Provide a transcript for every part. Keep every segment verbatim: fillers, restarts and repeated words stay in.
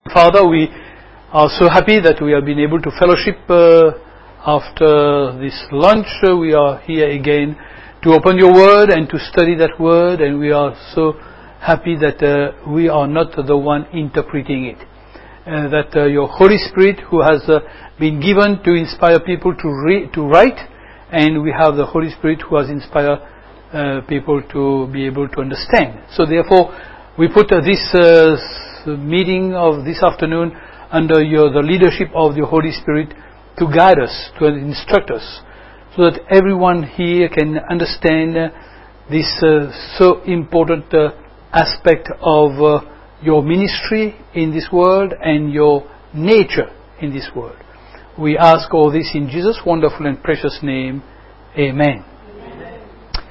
Father, we are so happy that we have been able to fellowship uh, after this lunch. Uh, we are here again to open your word and to study that word, and we are so happy that uh, we are not the one interpreting it. Uh, that uh, your Holy Spirit, who has uh, been given to inspire people to re- to write, and we have the Holy Spirit who has inspired uh, people to be able to understand. So therefore, we put uh, this uh, meeting of this afternoon under your, the leadership of the Holy Spirit to guide us, to instruct us, so that everyone here can understand uh, this uh, so important uh, aspect of uh, your ministry in this world and your nature in this world. We ask all this in Jesus' wonderful and precious name. Amen. Amen.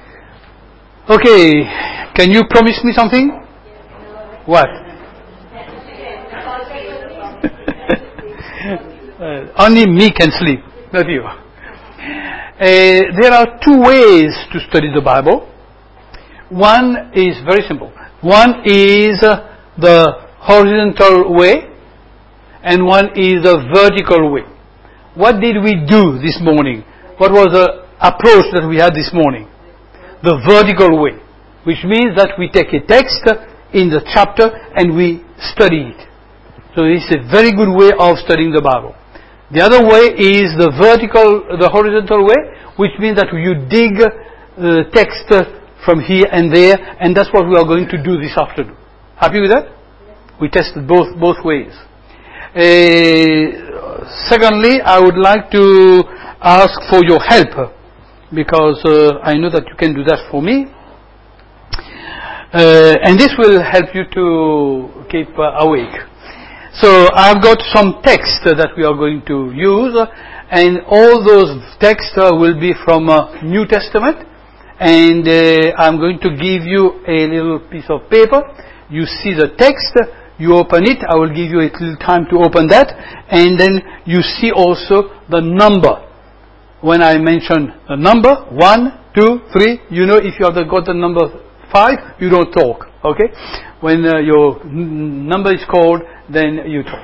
Okay, can you promise me something? What? uh, only me can sleep, not you. Uh, there are two ways to study the Bible. One is very simple. One is uh, the horizontal way, and one is the vertical way. What did we do this morning? What was the approach that we had this morning? The vertical way, which means that we take a text in the chapter and we study it. So this is a very good way of studying the Bible. The other way is the vertical, the horizontal way, which means that you dig the text from here and there, and that's what we are going to do this afternoon. Happy with that? We tested both both ways. Uh, secondly, I would like to ask for your help, because uh, I know that you can do that for me. Uh, and this will help you to keep uh, awake. So I've got some text uh, that we are going to use, uh, and all those texts uh, will be from uh, New Testament. And uh, I'm going to give you a little piece of paper. You see the text, you open it. I will give you a little time to open that, and then you see also the number. When I mention the number, one, two, three, you know if you have got the number five, you don't talk, okay? When uh, your n- number is called, then you talk.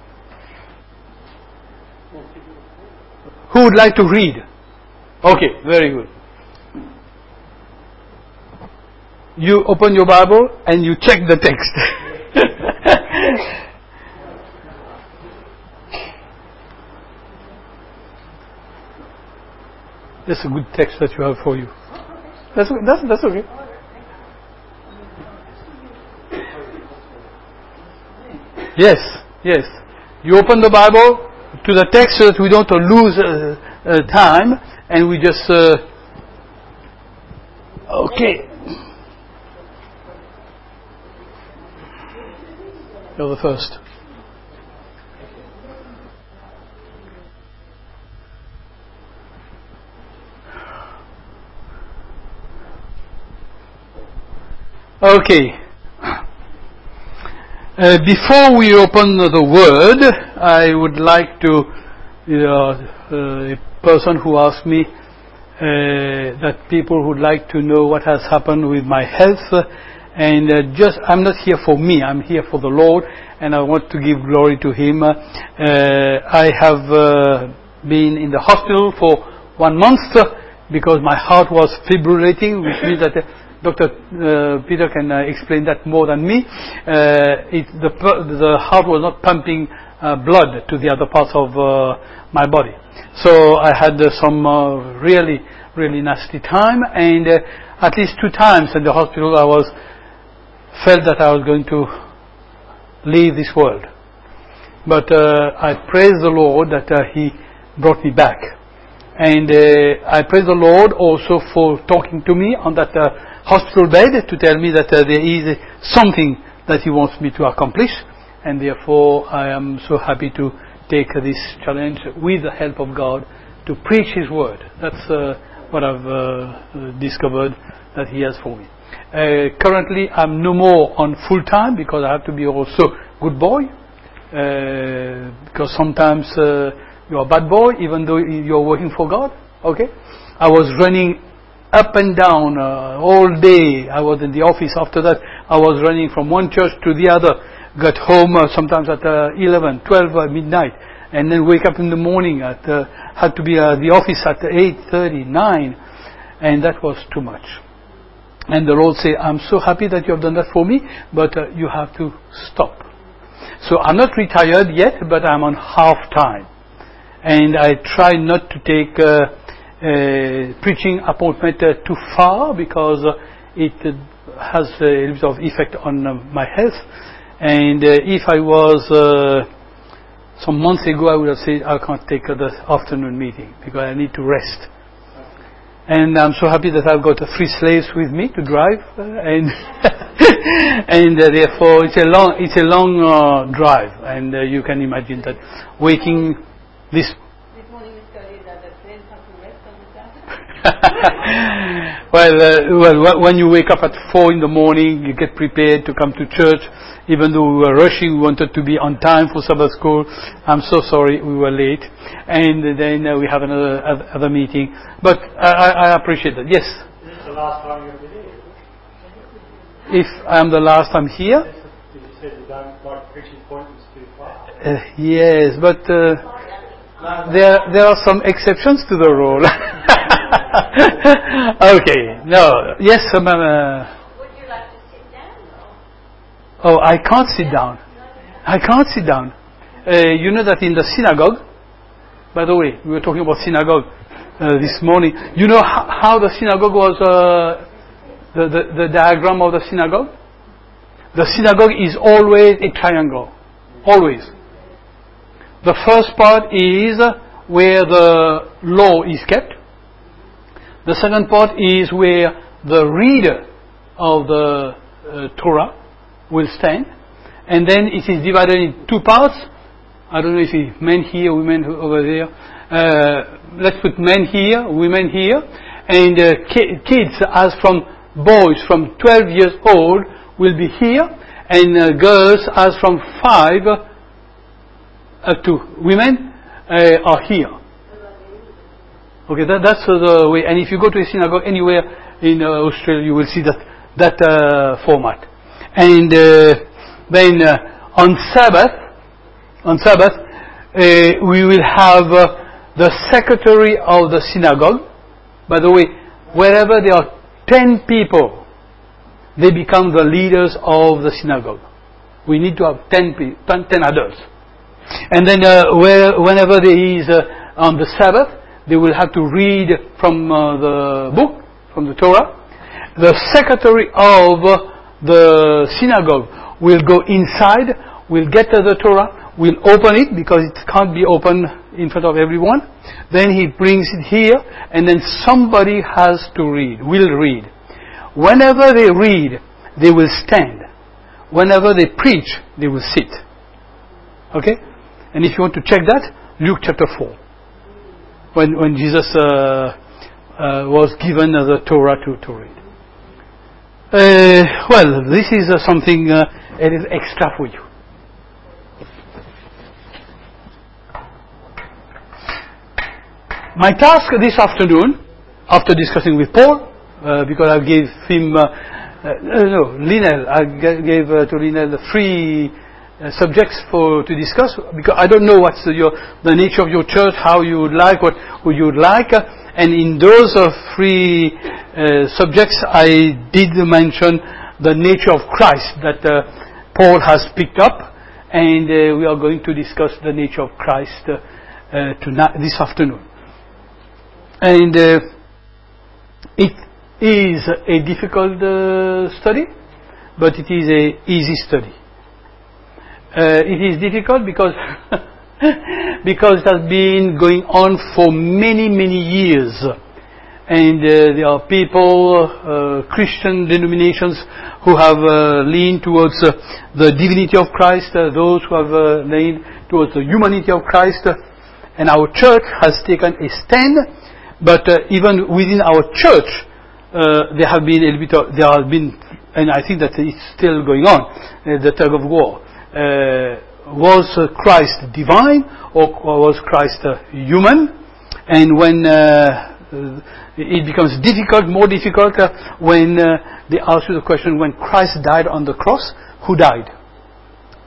Who would like to read? Okay, very good. You open your Bible and you check the text. That's a good text that you have for you. That's that's that's okay. Yes, yes. You open the Bible to the text so that we don't lose uh, uh, time, and we just uh, okay. You're the first. Okay. Uh, before we open the Word, I would like to, you know, uh, a person who asked me uh, that people would like to know what has happened with my health, uh, and uh, just I'm not here for me, I'm here for the Lord, and I want to give glory to Him. Uh, I have uh, been in the hospital for one month uh, because my heart was fibrillating, which means that uh, Doctor Uh, Peter can uh, explain that more than me. Uh, it, the, the heart was not pumping uh, blood to the other parts of uh, my body. So I had uh, some uh, really, really nasty time, and uh, at least two times in the hospital I was felt that I was going to leave this world. But uh, I praise the Lord that uh, He brought me back. And uh, I praise the Lord also for talking to me on that uh, hospital bed to tell me that uh, there is something that He wants me to accomplish, and therefore I am so happy to take uh, this challenge with the help of God to preach His word. That's uh, what I've uh, discovered that He has for me. Uh, currently I'm no more on full time because I have to be also good boy, uh, because sometimes uh, you're a bad boy even though you're working for God. Okay, I was running up and down uh, all day. I was in the office. After that, I was running from one church to the other, got home uh, sometimes at uh, eleven, twelve, uh, midnight, and then wake up in the morning at, uh, had to be at the office at eight thirty, nine, and that was too much. And the Lord said, I'm so happy that you have done that for me, but uh, you have to stop. So I'm not retired yet, but I'm on half time. And I try not to take uh, uh, preaching appointment uh, too far, because uh, it uh, has a little bit of effect on uh, my health. And uh, if I was uh, some months ago, I would have said I can't take uh, the afternoon meeting because I need to rest. And I'm so happy that I've got uh, three slaves with me to drive, uh, and and uh, therefore it's a long it's a long uh, drive, and uh, you can imagine that waking this. This morning you studied that the planes have to rest on the Sabbath. well, uh, well, when you wake up at four in the morning, you get prepared to come to church. Even though we were rushing, we wanted to be on time for Sabbath school. I'm so sorry we were late. And then uh, we have another other meeting. But I, I appreciate that. Yes? Is this the last time you'll be here? If I'm the last time here? Yes, you said you don't like preaching appointments too far. Uh, yes, but uh, there there are some exceptions to the rule. Okay. No. Yes, ma'am. Uh, Oh, I can't sit down. I can't sit down. Uh, you know that in the synagogue, by the way, we were talking about synagogue uh, this morning. You know how, how the synagogue was, uh, the, the, the diagram of the synagogue? The synagogue is always a triangle. Always. The first part is where the law is kept. The second part is where the reader of the uh, Torah will stand, and then it is divided in two parts. I don't know if it's men here, women over there. Uh, let's put men here, women here, and uh, ki- kids as from boys from twelve years old will be here, and uh, girls as from five up to women uh, are here. Okay, that, that's uh, the way. And if you go to a synagogue anywhere in uh, Australia, you will see that that uh, format. And uh, then uh, on Sabbath, on Sabbath, uh, we will have uh, the secretary of the synagogue. By the way, wherever there are ten people, they become the leaders of the synagogue. We need to have ten, ten, ten adults. And then uh, where, whenever there is uh, on the Sabbath, they will have to read from uh, the book, from the Torah. The secretary of uh, the synagogue will go inside, will get to the Torah, will open it because it can't be open in front of everyone. Then he brings it here, and then somebody has to read, will read. Whenever they read, they will stand. Whenever they preach, they will sit. Okay? And if you want to check that, Luke chapter four. When when Jesus uh, uh, was given uh, the Torah to, to read. Uh, well, this is uh, something uh, it is extra for you. My task this afternoon, after discussing with Paul, uh, because I gave him, uh, uh, no, Lionel, I g- gave uh, to Lionel three uh, subjects for to discuss, because I don't know what's the, your, the nature of your church, how you would like, what, what you would like. Uh, And in those uh, three uh, subjects, I did mention the nature of Christ that uh, Paul has picked up, and uh, we are going to discuss the nature of Christ uh, uh, tonight, this afternoon. And uh, it is a difficult uh, study, but it is an easy study. Uh, it is difficult because because it has been going on for many, many years. And uh, there are people, uh, Christian denominations, who have uh, leaned towards uh, the divinity of Christ, uh, those who have uh, leaned towards the humanity of Christ. Uh, and our church has taken a stand, but uh, even within our church, uh, there have been a little bit of, there have been, and I think that it's still going on, uh, the tug of war. Uh, Was uh, Christ divine, or, or was Christ uh, human? And when uh, it becomes difficult, more difficult, uh, when uh, they ask you the question, when Christ died on the cross, who died?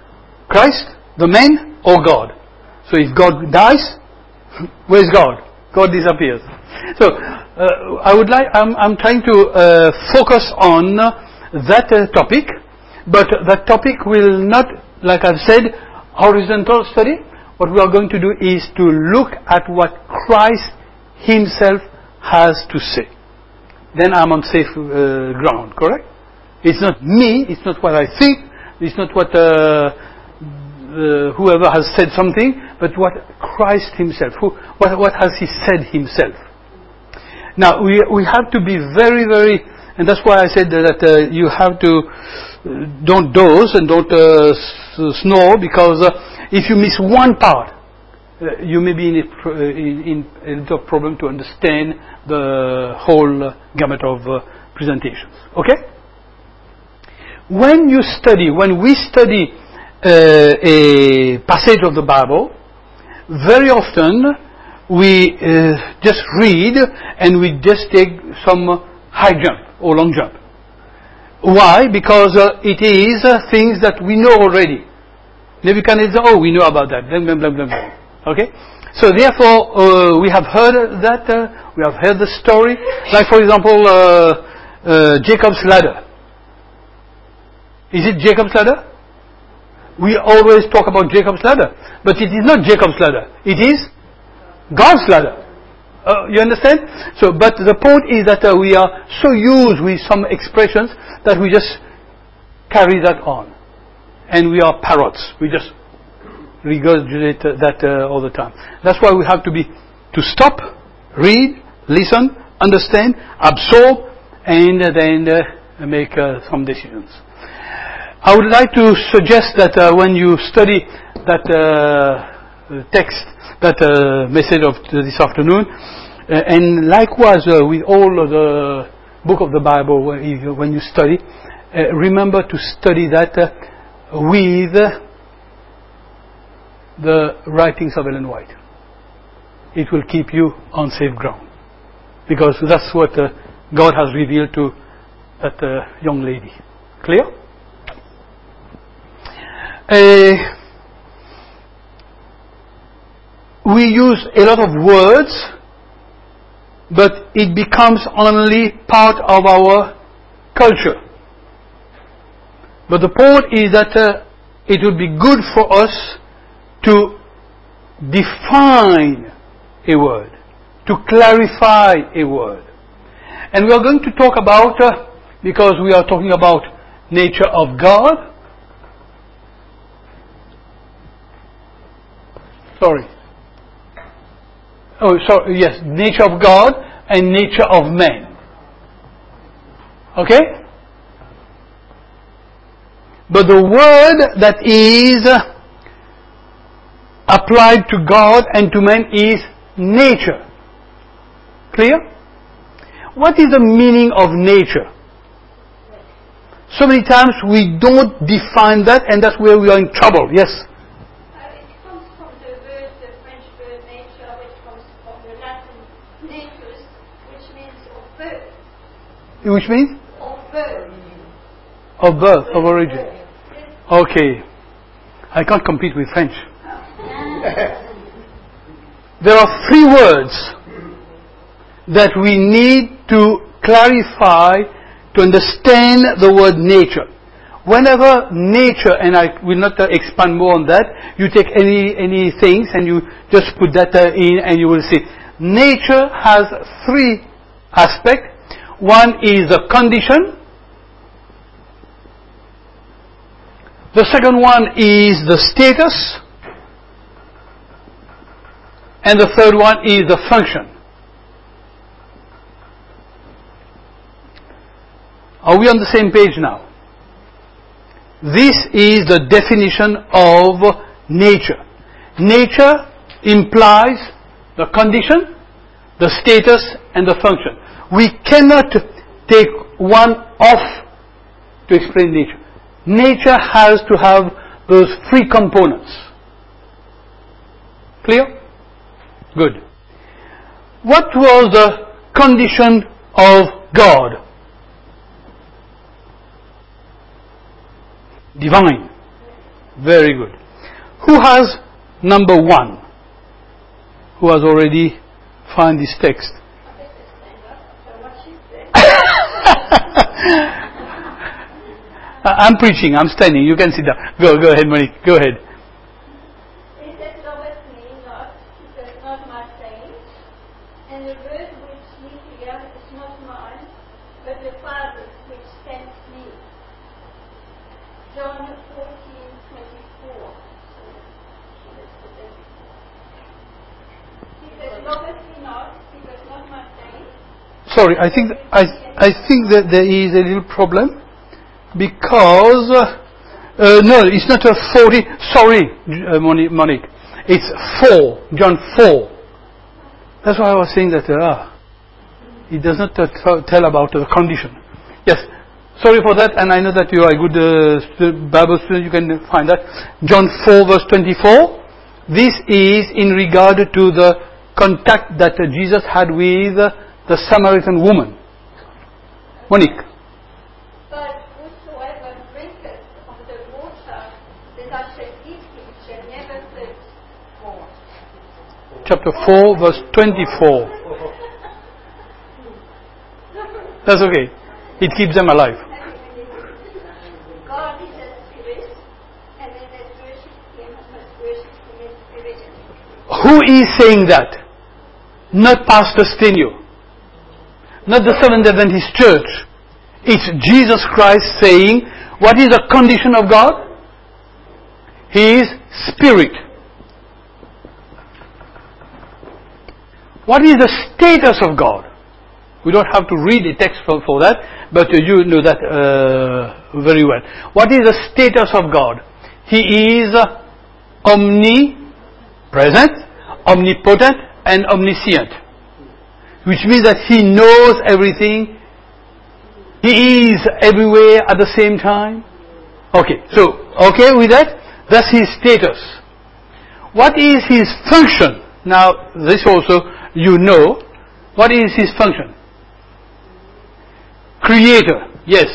Christ, the man, or God? So if God dies, where's God? God disappears. So uh, I would like, I'm, I'm trying to uh, focus on uh, that uh, topic, but that topic will not, like I've said, horizontal study. What we are going to do is to look at what Christ himself has to say. Then I'm on safe uh, ground, correct? It's not me, it's not what I think, it's not what uh, uh, whoever has said something, but what Christ himself, who, what, what has he said himself. Now, we we have to be very, very, and that's why I said that uh, you have to, uh, don't doze and don't uh, s- snore, because uh, if you miss one part, uh, you may be in a, pro- in, in a little problem to understand the whole uh, gamut of uh, presentations. Okay? When you study, when we study uh, a passage of the Bible, very often we uh, just read and we just take some uh, high jump or long jump. Why? Because uh, it is uh, things that we know already. Nebuchadnezzar, oh, we know about that. Blah, blah, blah, blah, blah. Okay? So therefore, uh, we have heard that, uh, we have heard the story. Like for example, uh, uh, Jacob's ladder. Is it Jacob's ladder? We always talk about Jacob's ladder. But it is not Jacob's ladder. It is God's ladder. Uh, you understand? So, but the point is that uh, we are so used with some expressions that we just carry that on. And we are parrots. We just regurgitate uh, that uh, all the time. That's why we have to be, to stop, read, listen, understand, absorb, and uh, then uh, make uh, some decisions. I would like to suggest that uh, when you study that uh, text, that uh, message of this afternoon, uh, and likewise uh, with all of the book of the Bible, when you study, uh, remember to study that uh, with the writings of Ellen White. It will keep you on safe ground, because that's what uh, God has revealed to that uh, young lady. Clear? Uh, we use a lot of words, but it becomes only part of our culture. But the point is that uh, it would be good for us to define a word, to clarify a word. And we are going to talk about, uh, because we are talking about nature of God. Sorry. Oh, sorry, yes, nature of God and nature of man. Okay? But the word that is applied to God and to man is nature. Clear? What is the meaning of nature? So many times we don't define that, and that's where we are in trouble. Yes? Which means? Of birth. Of birth, of origin. Okay. I can't compete with French. There are three words that we need to clarify to understand the word nature. Whenever nature, and I will not uh, expand more on that, you take any any things and you just put that uh, in and you will see. Nature has three aspects. One is the condition. The second one is the status. And the third one is the function. Are we on the same page now? This is the definition of nature. Nature implies the condition, the status, and the function. We cannot take one off to explain nature. Nature has to have those three components. Clear? Good. What was the condition of God? Divine. Very good. Who has number one? Who has already found this text? I'm preaching, I'm standing, you can sit down. Go, go ahead, Monique, go ahead. It says, loveth me not, keepeth not my sayings, and the word which ye hear is not mine, but the Father's which sent me. John fourteen twenty-four. He says, loveth me not, keepeth not my sayings. Sorry, I think I I think that there is a little problem. Because, uh, uh, no, it's not a forty, sorry, uh, Monique, it's four, John four. That's why I was saying that, uh, it does not uh, tell about the condition. Yes, sorry for that, and I know that you are a good uh, Bible student, you can find that. John four verse twenty-four, this is in regard to the contact that uh, Jesus had with uh, the Samaritan woman. Monique. Chapter four, verse twenty-four. That's okay. It keeps them alive. God is a spirit, and they that worship him must worship him in spirit and in truth. Who is saying that? Not Pastor Stenio. Not the Seventh Adventist Church. It's Jesus Christ saying, what is the condition of God? He is spirit. What is the status of God? We don't have to read the text for, for that, but uh, you know that uh, very well. What is the status of God? He is uh, omnipresent, omnipotent, and omniscient. Which means that He knows everything. He is everywhere at the same time. Okay, so, okay with that? That's His status. What is His function? Now, this also, you know, what is His function? Creator, yes.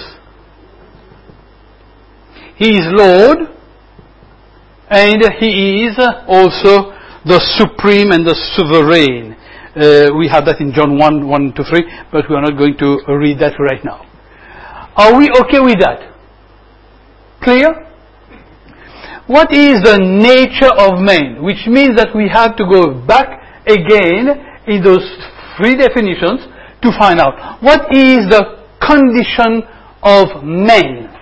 He is Lord, and He is also the supreme and the sovereign. Uh, we have that in John one, one to three, but we are not going to read that right now. Are we okay with that? Clear? What is the nature of man? Which means that we have to go back again in those three definitions to find out what is the condition of man.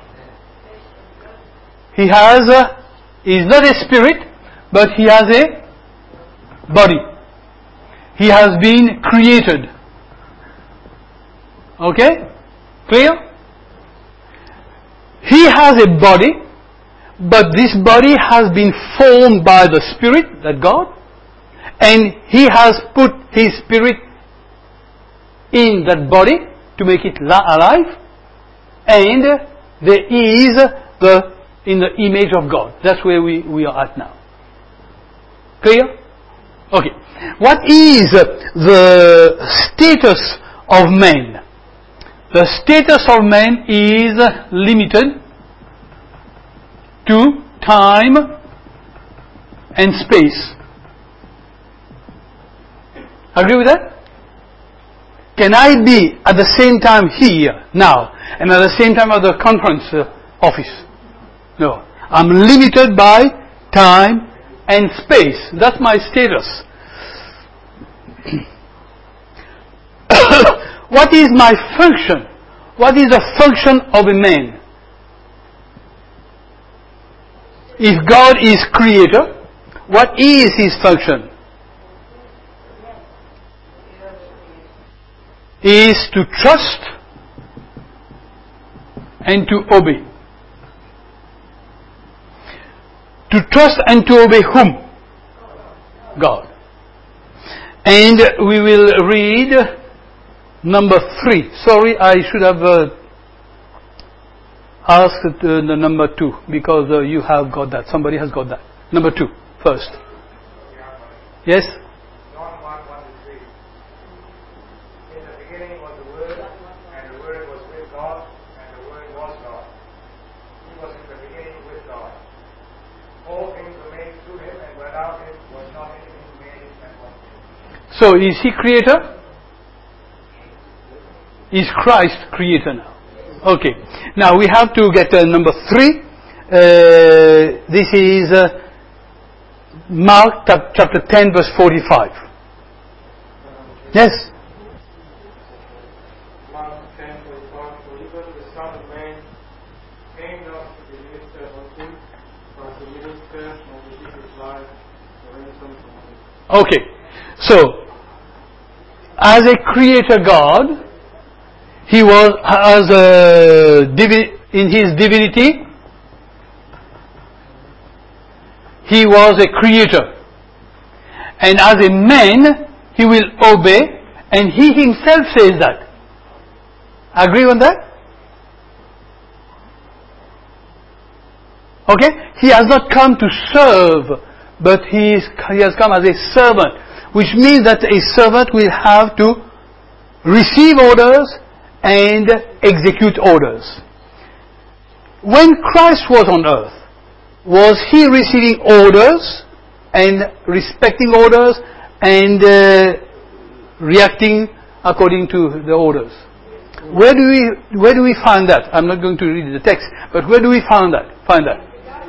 He has a, he is not a spirit, but he has a body. He has been created. Okay? Clear? He has a body, but this body has been formed by the Spirit, that God, and He has put His Spirit in that body to make it alive, and there is the in the image of God. That's where we, we are at now. Clear? Okay. What is the status of man? The status of man is limited to time and space. Agree with that? Can I be at the same time here, now, and at the same time at the conference uh, office? No. I'm limited by time and space. That's my status. What is my function? What is the function of a man? If God is creator, what is His function? Is to trust and to obey. To trust and to obey whom? God. And we will read number three. Sorry, I should have uh, asked uh, the number two, because uh, you have got that. Somebody has got that. Number two, first. Yes? John one, one to three. In the beginning was the Word, and the Word was with God, and the Word was God. He was in the beginning with God. without him was not anything made that was made. So is he creator? Is Christ creator now? Okay. Now we have to get uh, number three. Uh, this is uh, Mark t- chapter ten verse forty-five. Yes? Mark ten forty-five. For even the Son of Man came not to be ministered unto, but to minister and to give his life a ransom for many. Okay. So, as a creator God, he was, as a divi- in his divinity, he was a creator. And as a man, he will obey, and he himself says that. Agree on that? Okay? He has not come to serve, but he, is, he has come as a servant, which means that a servant will have to receive orders and execute orders. When Christ was on earth, was he receiving orders and respecting orders and uh, reacting according to the orders? Where do we where do we find that? I'm not going to read the text, but where do we find that? Find that?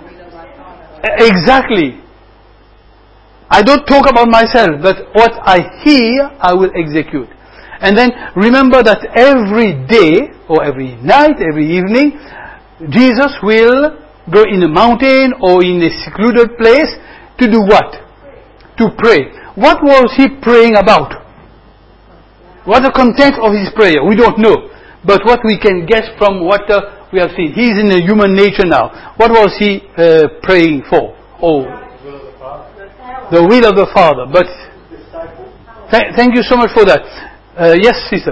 Exactly. I don't talk about myself, but what I hear, I will execute. And then remember that every day, or every night, every evening, Jesus will go in a mountain or in a secluded place to do what? To pray. What was he praying about? What the content of his prayer? We don't know. But what we can guess from what uh, we have seen. He's in a human nature now. What was he uh, praying for? Oh, the will of the Father. But th- thank you so much for that. Uh, yes, sister.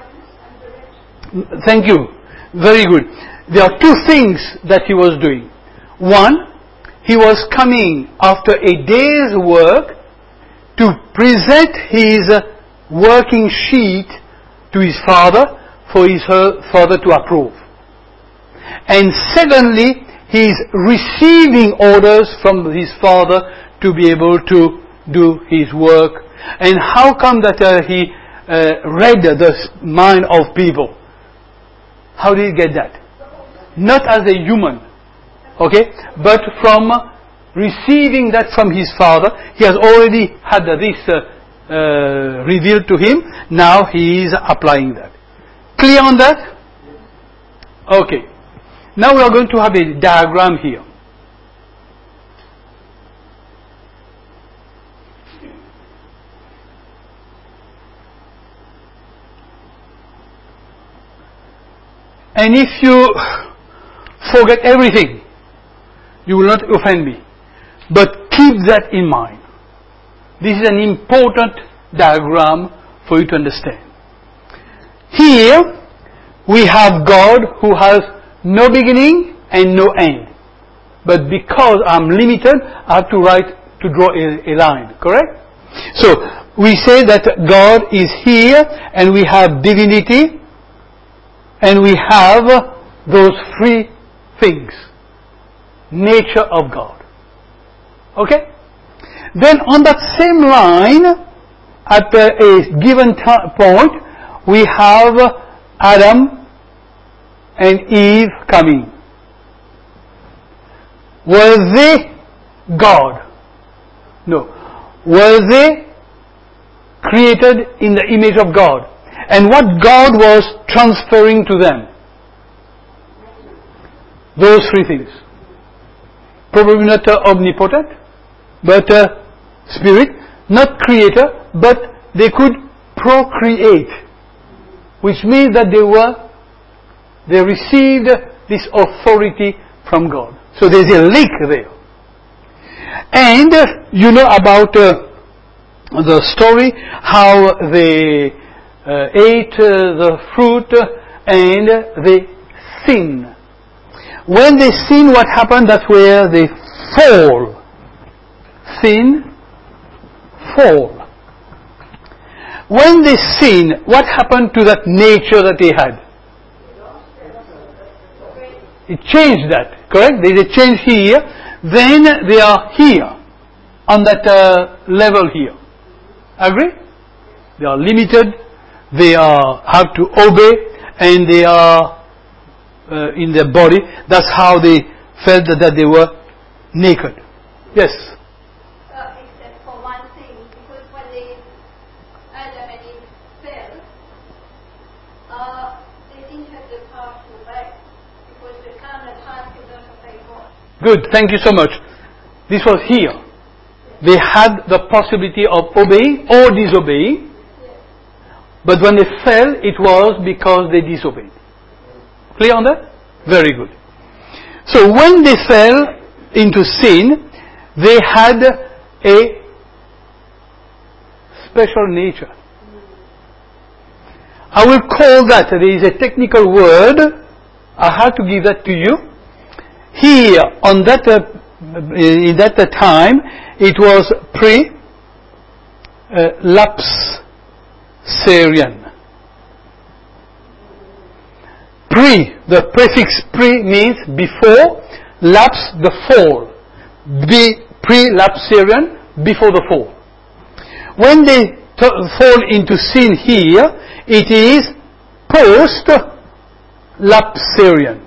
Thank you. Very good. There are two things that he was doing. One, he was coming after a day's work to present his working sheet to his father for his father to approve. And secondly, he is receiving orders from his father to be able to do his work. And how come that uh, he uh, read the mind of people? How did he get that? Not as a human, okay, but from receiving that from his father. He has already had this uh, uh, revealed to him. Now he is applying that. Clear on that? Okay. Now we are going to have a diagram here. And if you forget everything, you will not offend me. But keep that in mind. This is an important diagram for you to understand. Here, we have God who has no beginning and no end. But because I'm limited, I have to write, to draw a, a line, correct? So, we say that God is here, and we have divinity, and we have those three things. Nature of God. Okay? Then on that same line, at a given t- point, we have Adam and Eve coming. Were they God? No. Were they created in the image of God? And what God was transferring to them? Those three things. Probably not uh, omnipotent, but uh, spirit, not creator, but they could procreate, which means that they were, they received this authority from God. So there's a link there. And uh, you know about uh, the story, how they uh, ate uh, the fruit and they sinned. When they sin, what happened? That's where they fall. Sin, fall. When they sin, what happened to that nature that they had? It changed that, correct? There's a change here. Then they are here. on that uh, level here. Agree? They are limited, they are have to obey, and they are uh, in their body. That's how they felt that, that they were naked. Yes? Uh, except for one thing, because when they, Adam and Eve fell, uh, they didn't have the power to obey, because the carnal heart could not obey God. Good, thank you so much. This was here. They had the possibility of obeying or disobeying, but when they fell, it was because they disobeyed. Clear on that? Very good. So when they fell into sin, they had a special nature. I will call that, there is a technical word, I have to give that to you. Here, on that, uh, in that time, it was pre, uh, lapse, Syrian. Pre, the prefix pre means before, lapse, the fall. Be, pre-lapsarian, before the fall. When they t- fall into sin here, it is post-lapsarian.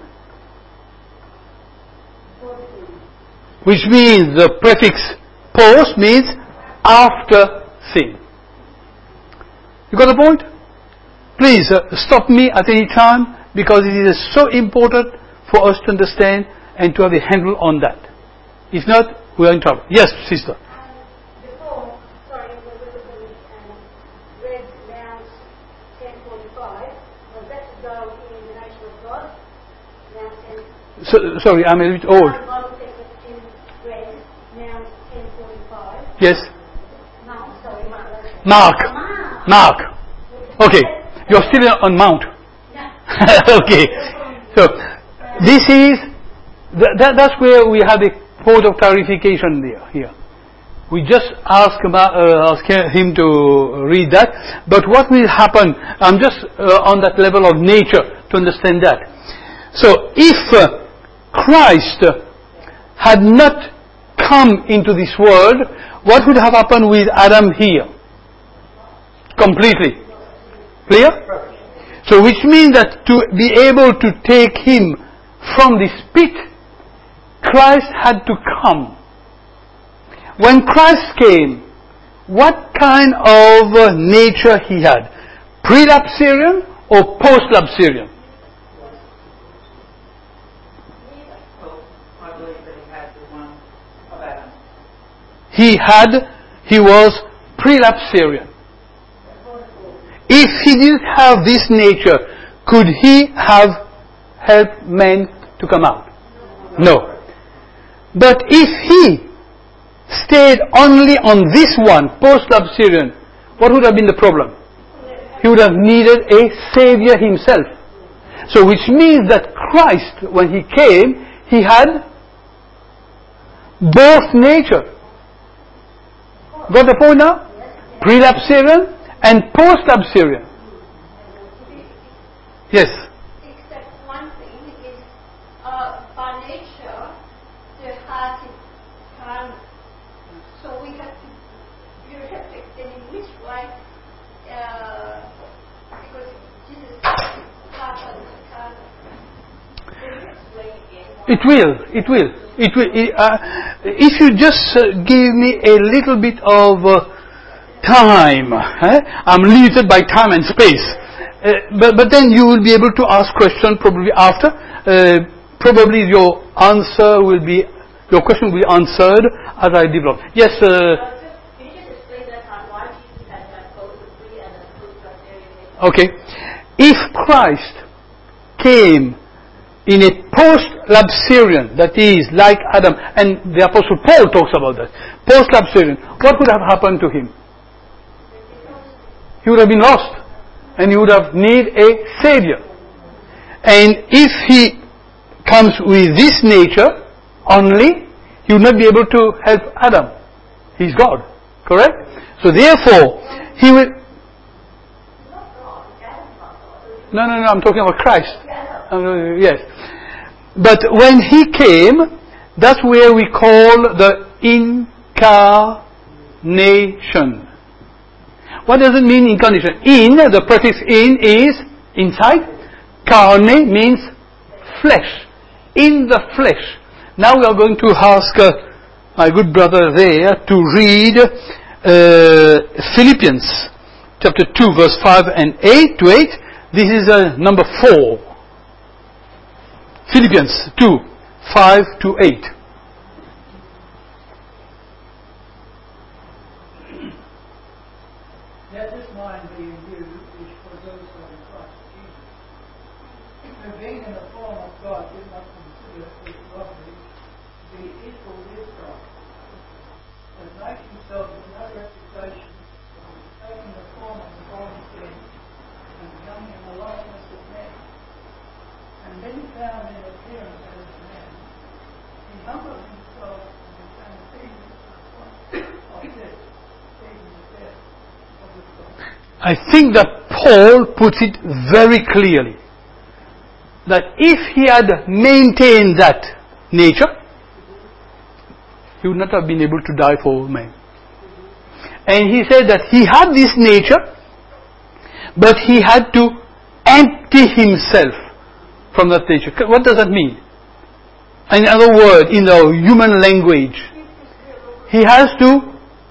Which means the prefix post means after sin. You got the point? Please uh, stop me at any time, because it is so important for us to understand and to have a handle on that. If not, we are in trouble. Yes, sister. Um, before, sorry, we um, read Mount ten forty-five. Was that to go in the nation of God? Mount ten. So, sorry, I'm a bit old. The Bible says that Tim read Mount ten forty-five. Yes. No, sorry, Mark. Mark. Mark. Mark. Okay. You're still on Mount. Okay. So, this is, th- that, that's where we have a point of clarification there, here. We just ask, about, uh, ask him to read that, but what will happen, I'm just uh, on that level of nature to understand that. So, if uh, Christ had not come into this world, what would have happened with Adam here? Completely. Clear? So which means that to be able to take him from this pit, Christ had to come. When Christ came, what kind of uh, nature he had? Pre-lapsarian or post-lapsarian? I believe that he had the one of Adam. He had, he was pre-lapsarian. If he didn't have this nature, could he have helped men to come out? No. But if he stayed only on this one, post-lapsarian, what would have been the problem? He would have needed a savior himself. So which means that Christ, when he came, he had both nature. Got the point now? Pre-lapsarian and post-lapsarian. Yes. Except one thing is, uh, by nature, the heart is carnal. So we have to, you have to explain in which way, uh, because Jesus heart was carnal. Can you explain again? It will. It will. It will. It, uh, if you just uh, give me a little bit of uh, time, eh? I'm limited by time and space, uh, but but then you will be able to ask questions probably after. Uh, probably your answer will be, your question will be answered as I develop. Yes. Uh, Uh, just, can you just explain that on why Jesus had that both the pre and the post-lapsarian? okay. If Christ came in a post-lapsarian, that is like Adam, and the Apostle Paul talks about that, post-lapsarian, what would have happened to him? He would have been lost, and he would have need a savior. And if he comes with this nature only, he would not be able to help Adam. He's God, correct? So therefore, he will. No, no, no. I'm talking about Christ. Uh, yes, but when he came, that's where we call the incarnation. What does it mean, incarnation? In, the prefix in is inside. Carne means flesh. In the flesh. Now we are going to ask uh, my good brother there to read uh, Philippians chapter two verse five and eight to eight. This is uh, number four. Philippians two, five to eight. Let this mind be in you, which for those who are in Christ Jesus, who being in the form of God did not consider it robbery to be equal with God, but making himself of no reputation, taking the form of the body sin, and becoming in the likeness of men. And being found in appearance as a man, he humbled himself and became obedient to the point of death, even the death of the cross. I think that Paul puts it very clearly. That if he had maintained that nature, he would not have been able to die for men. And he said that he had this nature, but he had to empty himself from that nature. What does that mean? In other words, in the human language, he has to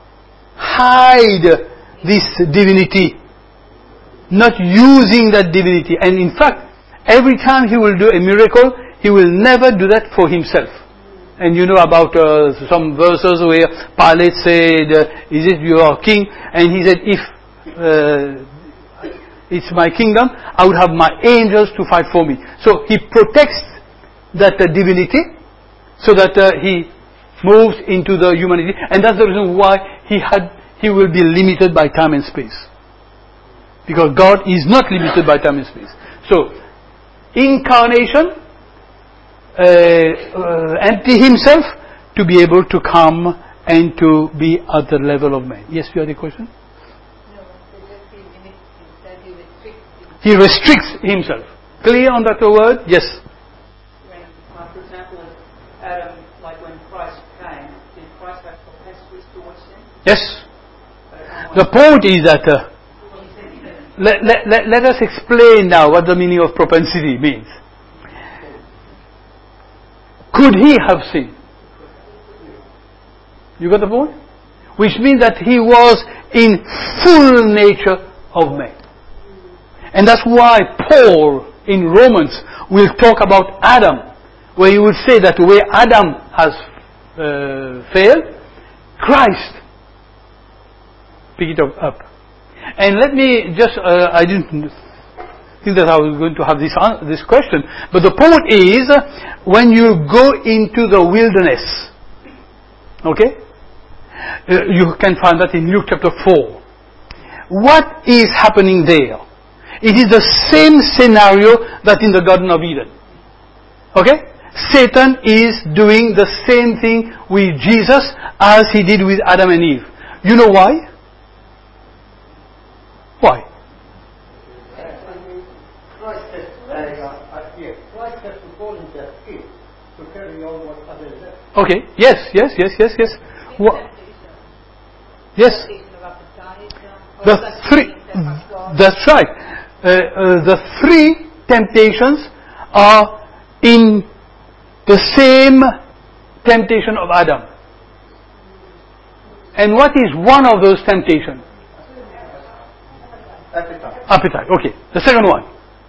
hide this divinity, not using that divinity. And in fact, every time he will do a miracle, he will never do that for himself. And you know about uh, some verses where Pilate said, uh, is it your king? And he said, if uh, it's my kingdom, I would have my angels to fight for me. So he protects that uh, divinity so that uh, he moves into the humanity. And that's the reason why he had, he will be limited by time and space. Because God is not limited by time and space. So, incarnation, uh, uh, empty himself to be able to come and to be at the level of man. Yes, you had a question? No, so just he limits himself, he restricts himself. He restricts himself. Clear on that word? Yes. When, uh, for example, Adam, like when Christ came, did Christ have capacity towards him? Yes. The point is that uh, let, let, let, let us explain now what the meaning of propensity means. Could he have sinned? You got the point? Which means that he was in full nature of man. And that's why Paul in Romans will talk about Adam, where he will say that where Adam has uh, failed, Christ pick it up. And let me just, uh, I didn't think that I was going to have this uh, this question, but the point is, uh, when you go into the wilderness, okay, uh, you can find that in Luke chapter four. What is happening there? It is the same scenario that in the Garden of Eden. Okay? Satan is doing the same thing with Jesus as he did with Adam and Eve. You know why? Why? Christ has, uh, uh, yes, Christ has to fall into that pit to carry on what others have. Okay. Yes, yes, yes, yes, yes. Wha- yes. The three. That's right. Uh, uh, the three temptations are in the same temptation of Adam. And what is one of those temptations? Appetite. Appetite. Okay. The second one.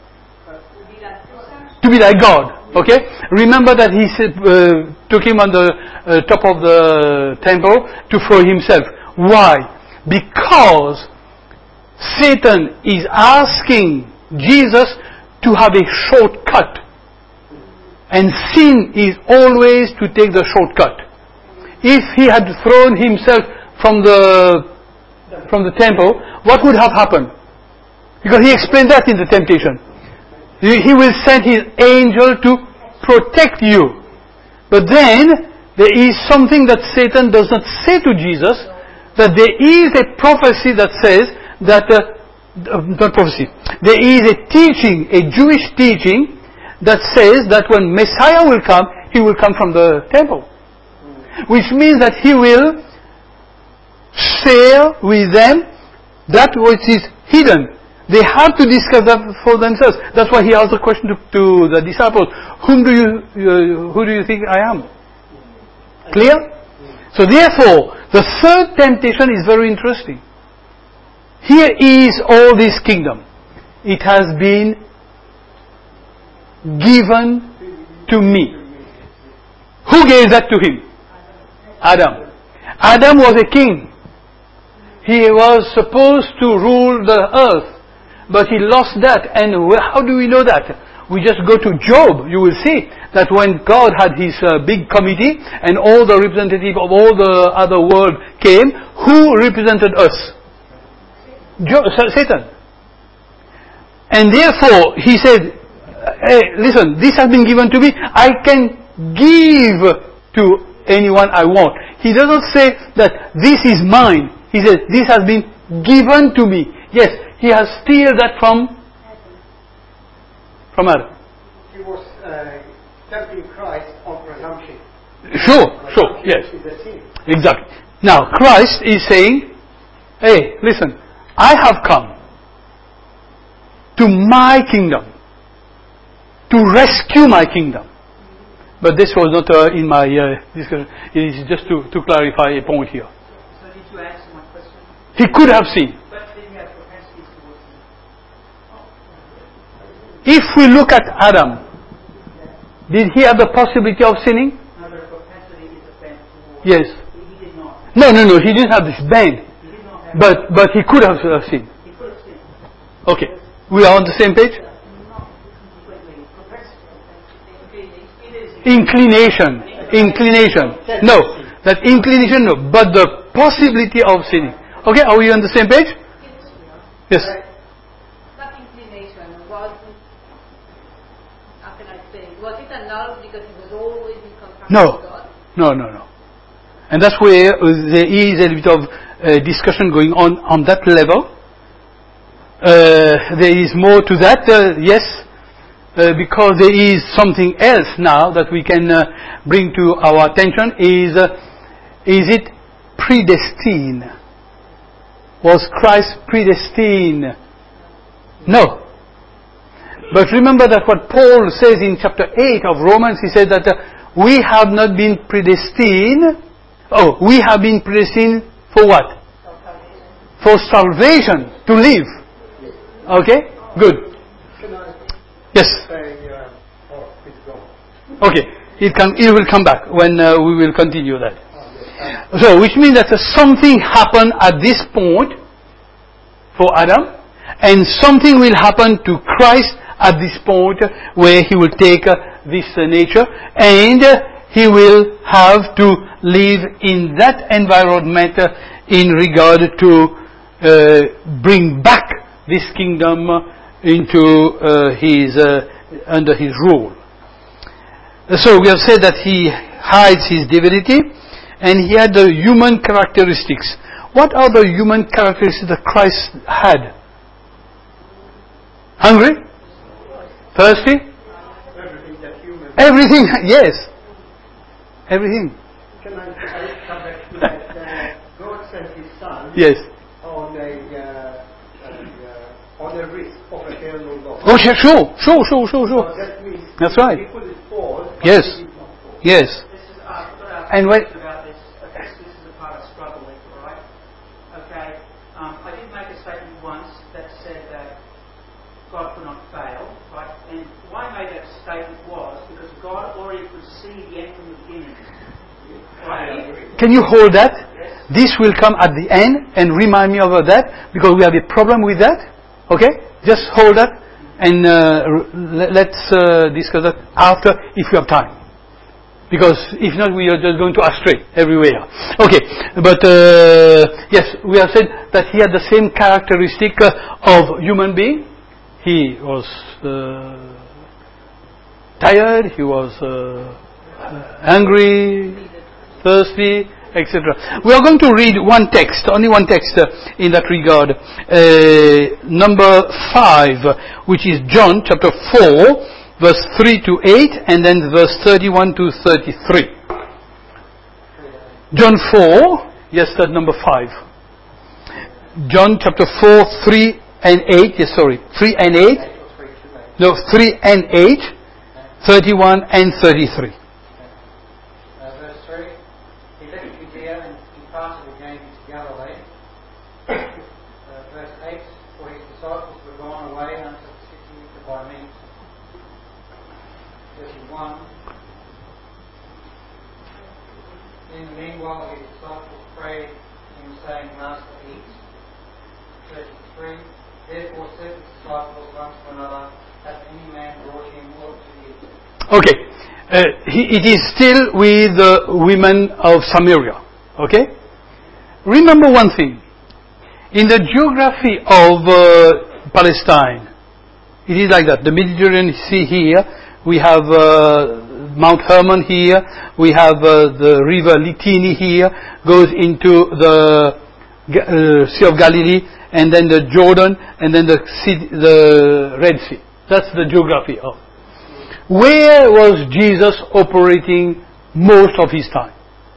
To be like God. Okay. Remember that he said, uh, took him on the uh, top of the temple to throw himself. Why? Because Satan is asking Jesus to have a shortcut. And sin is always to take the shortcut. If he had thrown himself from the from the temple, what would have happened? Because he explained that in the temptation. He will send his angel to protect you. But then, there is something that Satan does not say to Jesus, that there is a prophecy that says that, uh, not prophecy, there is a teaching, a Jewish teaching, that says that when Messiah will come, he will come from the temple. Which means that he will share with them that which is hidden. They have to discover that for themselves. That's why he asked the question to, to the disciples, whom do you, uh, who do you think I am? Clear? So therefore, the third temptation is very interesting. Here is all this kingdom. It has been given to me. Who gave that to him? Adam. Adam was a king. He was supposed to rule the earth. But he lost that. And how do we know that? We just go to Job. You will see that when God had his uh, big committee and all the representatives of all the other world came, who represented us? Jo- Satan. And therefore, he said, hey, listen, this has been given to me. I can give to anyone I want. He doesn't say that this is mine. He says, this has been given to me. Yes, he has steal that from from Adam. He was uh, tempting Christ on presumption. Sure, sure, yes. Exactly. Now, Christ is saying, hey, listen, I have come to my kingdom, to rescue my kingdom. But this was not uh, in my uh, discussion. It is just to, to clarify a point here. So did you answer my question? He could have seen. But did he have propensities towards him? If we look at Adam, did he have the possibility of sinning? No, but a propensity is a bent towards. Yes. He did not. No, no, no. He didn't have this bend. He did not have. But but he could have uh, sinned. He could have sinned. Okay. We are on the same page? Inclination. Inclination. No. That inclination, no. But the possibility of sinning. Okay, are we on the same page? Yes. That inclination was, how can I say, was it annulled because he was always in contact No. with God? No, no, no. And that's where uh, there is a bit of uh, discussion going on on that level. Uh, there is more to that, uh, yes. Uh, because there is something else now that we can uh, bring to our attention is, uh, is it predestined? Was Christ predestined? No. But remember that what Paul says in chapter eight of Romans, he said that uh, we have not been predestined. Oh, we have been predestined for what? For salvation, to live. Okay? Good. Yes. Okay. It can. It will come back when uh, we will continue that. So, which means that uh, something happened at this point for Adam, and something will happen to Christ at this point where he will take uh, this uh, nature, and uh, he will have to live in that environment uh, in regard to uh, bring back this kingdom uh, into uh, his uh, under his rule. So we have said that he hides his divinity, and he had the human characteristics. What are the human characteristics that Christ had? Hungry? Thirsty? Everything that human. Everything, yes. Everything. Can I, I come back to that? Uh, God sent his son Yes. on a uh, uh, on a risk of eternal loss. Oh, sure, sure, sure, sure, sure, So sure. that means That's right. he could fall. but Yes. he did not fall. Yes. This is, uh, I've got to ask And a when- question about this. Okay, so this is the part I struggle with, all right? Okay, um, I did make a statement once that said that God could not fail, right? And why I made that statement was because God already could see the end from the beginning. Right? Can you hold that? Yes. This will come at the end and remind me of that because we have a problem with that. Okay? Just hold that and uh, r- let's uh, discuss that after if you have time. Because if not, we are just going to astray everywhere. Okay, but uh, yes, we have said that he had the same characteristic uh, of human being. He was uh, tired, he was uh, hungry, thirsty, et cetera. We are going to read one text, only one text uh, in that regard. Uh, number five, which is John chapter four, verse three to eight, and then verse thirty-one to thirty-three. John four, yes, that number five. John chapter four, three and eight. Yes, sorry, three and eight. No, three and eight, thirty-one and thirty-three. Uh, verse three. He left Judea and departed again into Galilee. uh, verse eight. For his disciples were gone away unto the city by means. thirty-one. In the meanwhile his disciples prayed him, saying, Master, eat. thirty-three. Therefore said the disciples one to another, hath any man brought him aught to eat? Okay, uh, he, it is still with the women of Samaria. Okay? Remember one thing. In the geography of uh, Palestine, it is like that. The Mediterranean Sea here, we have uh, Mount Hermon here, we have uh, the river Litini here, goes into the uh, Sea of Galilee, and then the Jordan, and then the, sea, the Red Sea. That's the geography of. Where was Jesus operating most of his time?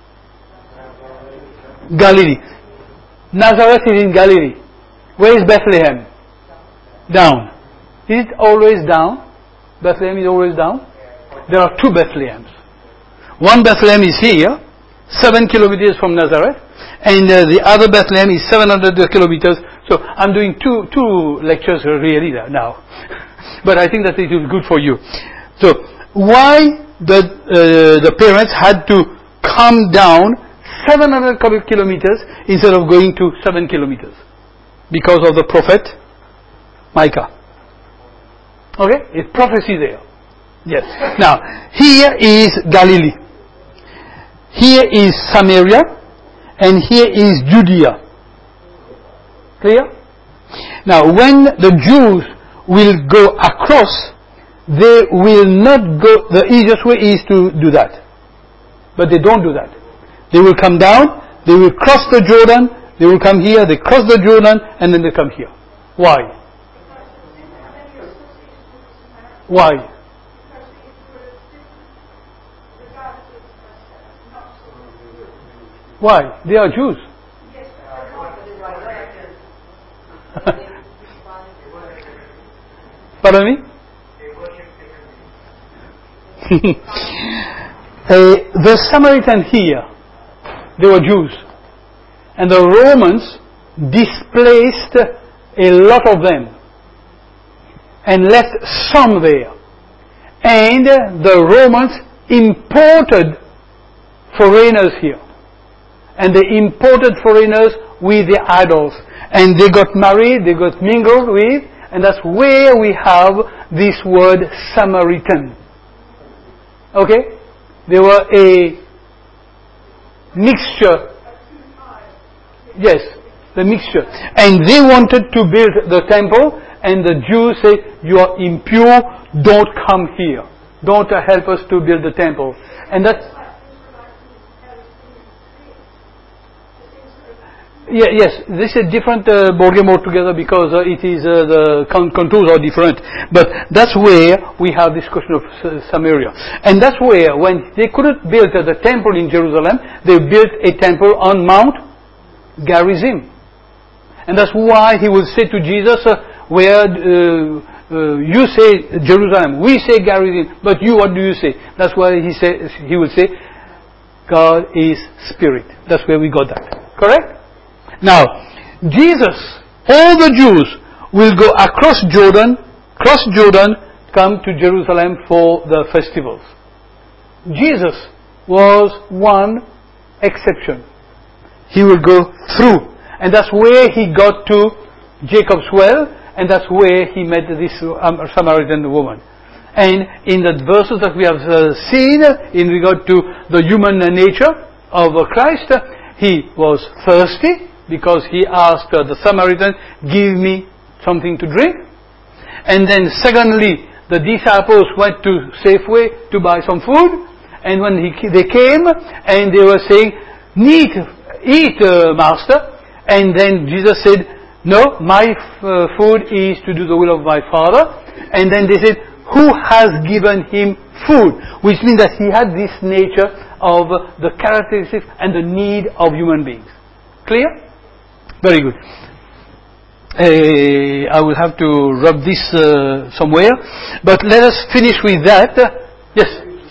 Galilee. Nazareth is in Galilee. Where is Bethlehem? Down. Is it always down? Bethlehem is always down? There are two Bethlehems. One Bethlehem is here, seven kilometers from Nazareth, and uh, the other Bethlehem is seven hundred kilometers. So I'm doing two two lectures really now, but I think that it is good for you. So why the uh, the parents had to come down seven hundred kilometers instead of going to seven kilometers? Because of the prophet Micah. Okay, it's prophecy there. Yes. Now here is Galilee. Here is Samaria, and here is Judea. Clear? Now, when the Jews will go across, they will not go, the easiest way is to do that. But they don't do that. They will come down, they will cross the Jordan, they will come here, they cross the Jordan, and then they come here. Why? Why? Why? They are Jews. Pardon me? uh, the Samaritan here, they were Jews. And the Romans displaced a lot of them and left some there. And the Romans imported foreigners here. And they imported foreigners with the idols. And they got married, they got mingled with, and that's where we have this word Samaritan. Okay? They were a mixture. Yes, the mixture. And they wanted to build the temple, and the Jews say, you are impure, don't come here. Don't help us to build the temple. And that's Yeah, yes, this is a different uh, ballgame altogether because uh, it is uh, the con- contours are different. But that's where we have this question of uh, Samaria, and that's where when they couldn't build uh, the temple in Jerusalem, they built a temple on Mount Gerizim, and that's why he will say to Jesus, uh, "Where uh, uh, you say Jerusalem, we say Gerizim, but you, what do you say?" That's why he say he will say, "God is spirit." That's where we got that. Correct? Now, Jesus, all the Jews will go across Jordan, cross Jordan, come to Jerusalem for the festivals. Jesus was one exception. He will go through. And that's where he got to Jacob's well, and that's where he met this um, Samaritan woman. And in the verses that we have uh, seen in regard to the human nature of uh, Christ, he was thirsty, because he asked uh, the Samaritan, give me something to drink. And then secondly, the disciples went to Safeway to buy some food. And when he, they came, and they were saying, Eat, eat uh, master. And then Jesus said, no, my uh, food is to do the will of my Father. And then they said, who has given him food? Which means that he had this nature of uh, the characteristics and the need of human beings. Clear? Very good. Uh, I will have to rub this uh, somewhere, but let us finish with that. Yes?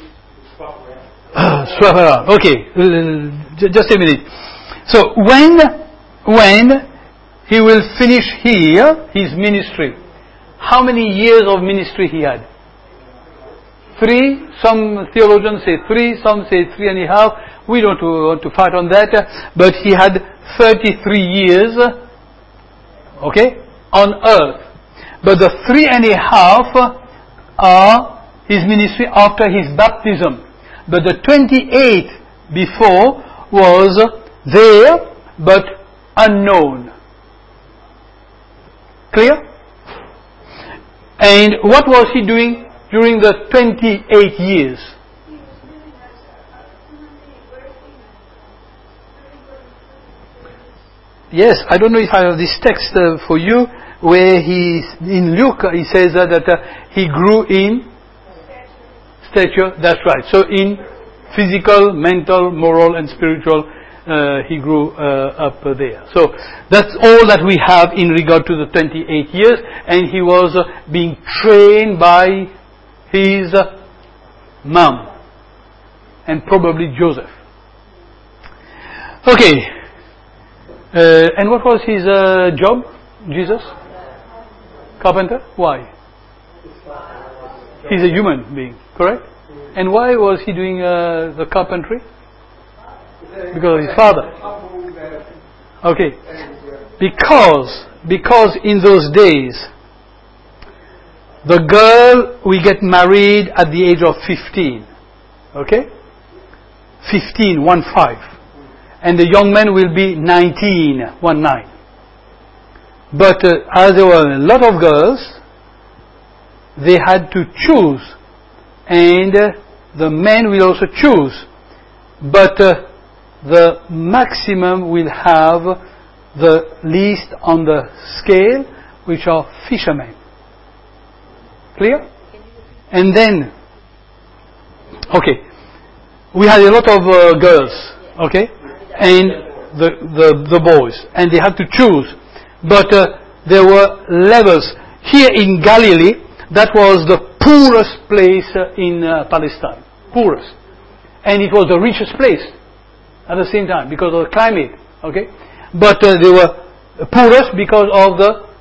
Uh, swap around. Okay, uh, j- just a minute. So when, when he will finish here his ministry, how many years of ministry he had? Three. Some theologians say three, some say three and a half. We don't want to fight on that, but he had thirty-three years, okay, on earth. But the three and a half are his ministry after his baptism. But the twenty-eight before was there, but unknown. Clear? And what was he doing during the twenty-eight years? Yes, I don't know if I have this text uh, for you, where he, in Luke, he says uh, that uh, he grew in stature. That's right. So in physical, mental, moral, and spiritual, uh, he grew uh, up uh, there. So that's all that we have in regard to the twenty-eight years, and he was uh, being trained by his uh, mom, and probably Joseph. Okay. Uh, and what was his uh, job, Jesus? Carpenter? Why? He's a human being, correct? And why was he doing uh, the carpentry? Because of his father. Okay. Because, because in those days, the girl will get married at the age of fifteen. Okay? fifteen, one five. And the young man will be nineteen, one nine. But uh, as there were a lot of girls, they had to choose. And uh, the men will also choose. But uh, the maximum will have the least on the scale, which are fishermen. Clear? And then, okay, we had a lot of uh, girls, okay? And the, the the boys, and they had to choose. But uh, there were levels. Here in Galilee, that was the poorest place uh, in uh, Palestine. Poorest. And it was the richest place at the same time because of the climate. Okay? But uh, they were poorest because of the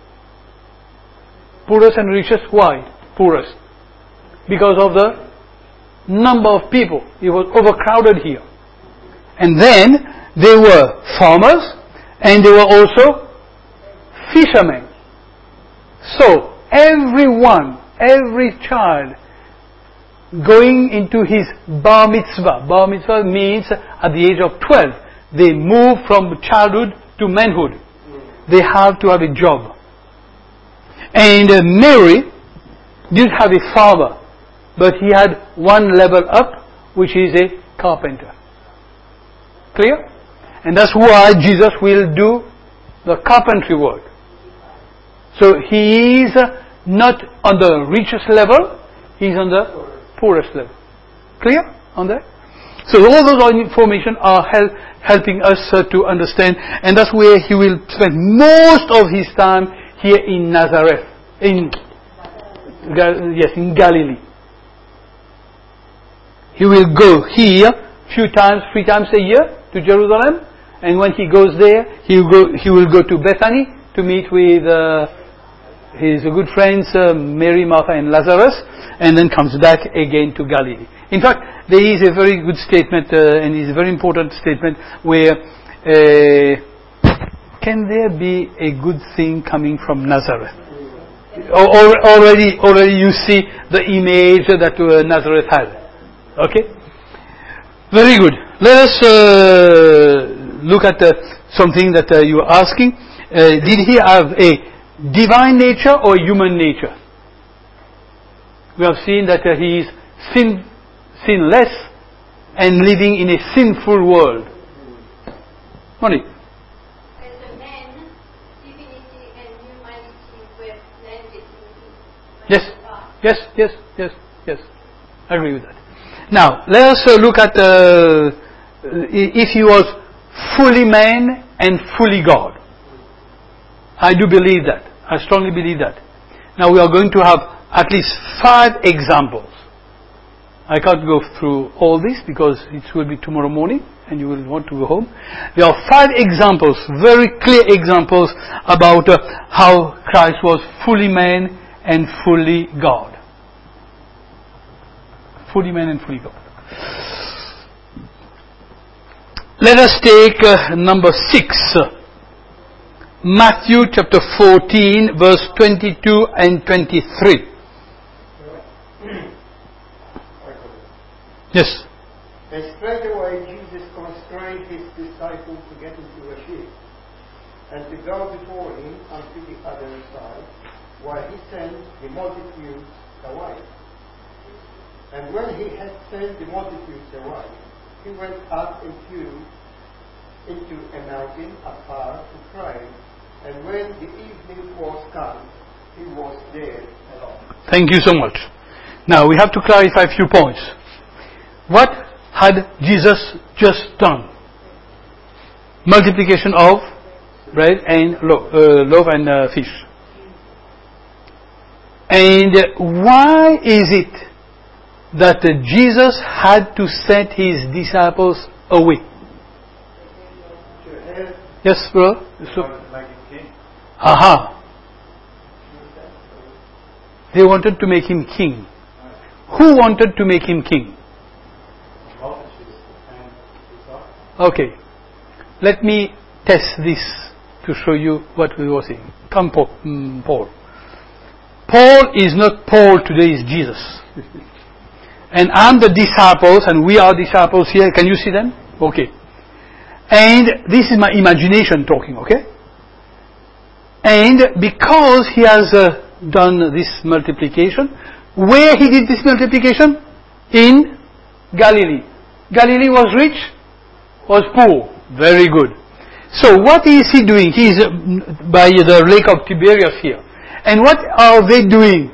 poorest and richest. Why? Poorest. Because of the number of people. It was overcrowded here. And then they were farmers, and they were also fishermen. So everyone, every child going into his bar mitzvah. Bar mitzvah means at the age of twelve. They move from childhood to manhood. They have to have a job. And uh, Mary didn't have a father, but he had one level up, which is a carpenter. Clear? And that's why Jesus will do the carpentry work. So he is not on the richest level, he's on the poorest level. Clear on that? So all those information are help, helping us uh, to understand, and that's where he will spend most of his time here in Nazareth, in yes, in Galilee. He will go here few times, three times a year to Jerusalem, and when he goes there, he will go, he will go to Bethany to meet with uh, his good friends uh, Mary, Martha, and Lazarus, and then comes back again to Galilee. In fact, there is a very good statement, uh, and it's a very important statement, where uh, can there be a good thing coming from Nazareth? Already, already you see the image that uh, Nazareth had. Okay? Very good. Let us uh, look at uh, something that uh, you are asking. Uh, did he have a divine nature or human nature? We have seen that uh, he is sin, sinless and living in a sinful world. Monique? As a man, divinity and humanity were blended in him. Yes, yes, yes, yes, yes. I agree with that. Now, let us uh, look at uh, if he was fully man and fully God. I do believe that. I strongly believe that. Now we are going to have at least five examples. I can't go through all this because it will be tomorrow morning and you will want to go home. There are five examples, very clear examples about uh, how Christ was fully man and fully God. Fully man and fully God. Let us take uh, number six. Matthew chapter fourteen, verse twenty-two and twenty-three. Yes. And straightway Jesus constrained his disciples to get into a ship, and to go before him unto the other side, while he sent the multitudes away. And when he had sent the multitudes away, he went up into, into a mountain afar to pray, and when the evening was come, he was there alone. Thank you so much. Now we have to clarify a few points. What had Jesus just done? Multiplication of bread and lo- uh, loaf and uh, fish. And why is it that uh, Jesus had to send his disciples away? Yes, bro? So, aha. They wanted to make him king. Who wanted to make him king? Okay. Let me test this to show you what we were saying. Come, Paul. Paul is not Paul today, is Jesus. And I'm the disciples, and we are disciples here. Can you see them? Okay. And this is my imagination talking, okay? And because he has uh, done this multiplication, where he did this multiplication? In Galilee. Galilee was rich, was poor. Very good. So what is he doing? He is uh, by the lake of Tiberias here. And what are they doing?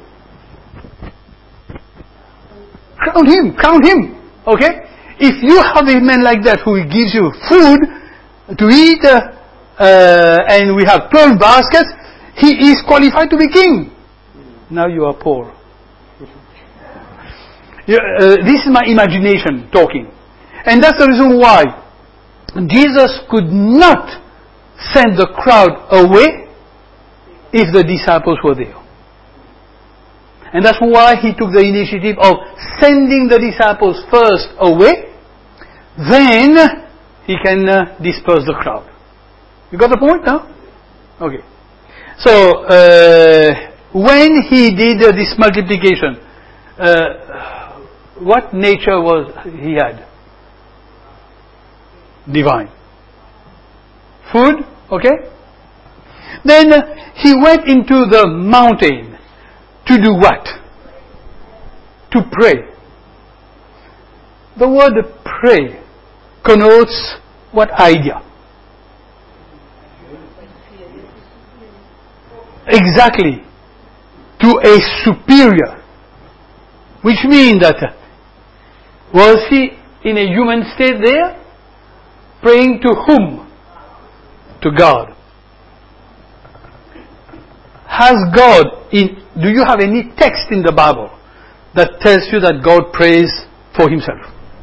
Crown him, crown him. Okay? If you have a man like that who gives you food to eat, uh, uh, and we have twelve baskets, he is qualified to be king. Now you are poor. Yeah, uh, this is my imagination talking. And that's the reason why Jesus could not send the crowd away if the disciples were there. And that's why he took the initiative of sending the disciples first away, then he can uh, disperse the crowd. You got the point now? Okay. So, uh, when he did uh, this multiplication, uh, what nature was he had? Divine. Food, okay? Then uh, he went into the mountain to do what? To pray. The word pray connotes what idea? Exactly. To a superior. Which means that, uh, was he in a human state there? Praying to whom? To God. Has God, in, do you have any text in the Bible that tells you that God prays for himself?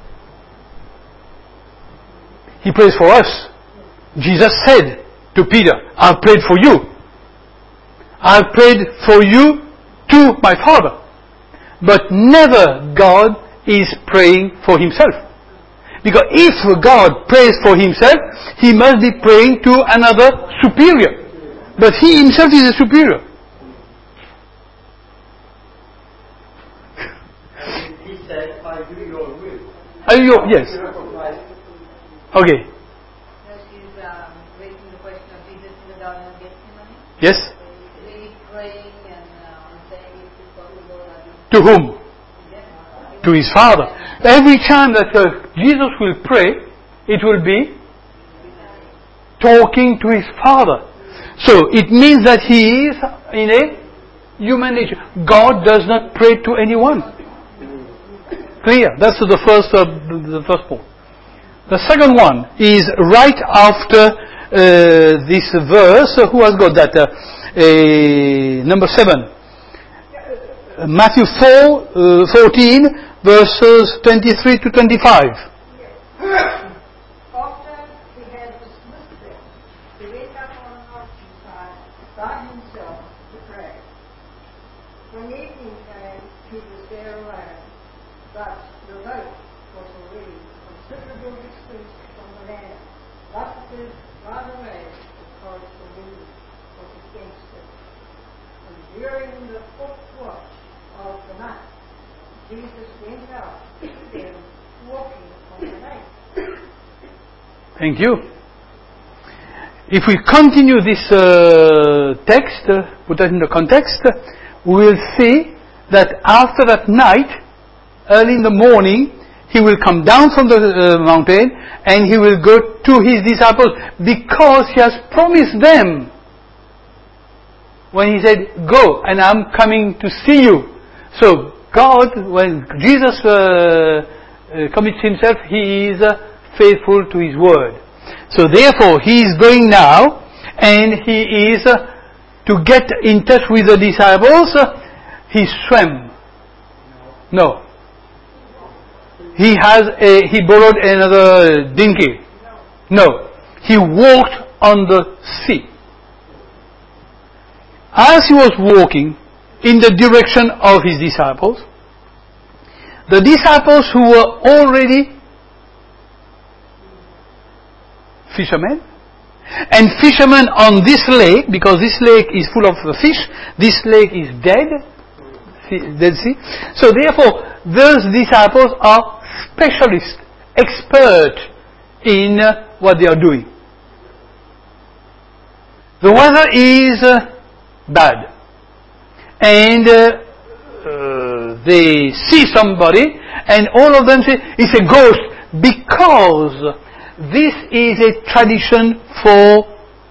He prays for us. Jesus said to Peter, I've prayed for you. I've prayed for you to my Father. But never God is praying for himself. Because if God prays for himself, he must be praying to another superior. But he himself is a superior. And he said, I do your will. Are you, yes. Okay. No, she's um, raising the question of Jesus in the Garden of Gethsemane. Yes. Really praying and um, saying if it's possible. I do. To whom? To his Father. Every time that uh, Jesus will pray, it will be talking to his Father. So it means that he is in a human nature. God does not pray to anyone. Clear? That's the first uh, the first point. The second one is right after uh, this verse. Who has got that? Uh, uh, number seven. Uh, Matthew four, uh, fourteen, verses twenty-three to twenty-five. After he had dismissed them, he went up on a mountainside by himself to pray. When evening came, he was there alone, but the boat was already a considerable distance from the land. Buffeted by the waves because the wind was against it. And during the fourth watch of the night, Jesus went out to them walking on the lake. Thank you. If we continue this uh, text, uh, put it in the context, we will see that after that night, early in the morning, he will come down from the uh, mountain and he will go to his disciples because he has promised them. When he said, go and I'm coming to see you. So God, when Jesus uh, uh, commits himself, he is uh, faithful to his word. So therefore, he is going now, and he is uh, to get in touch with the disciples. Uh, he swam. No. He has a, he borrowed another dinghy. No. He walked on the sea. As he was walking in the direction of his disciples, the disciples who were already fishermen, and fishermen on this lake, because this lake is full of fish, this lake is dead, Dead Sea. So therefore, those disciples are specialists, expert in uh, what they are doing. The weather is uh, bad, and uh, uh, they see somebody, and all of them say, it's a ghost, because this is a tradition for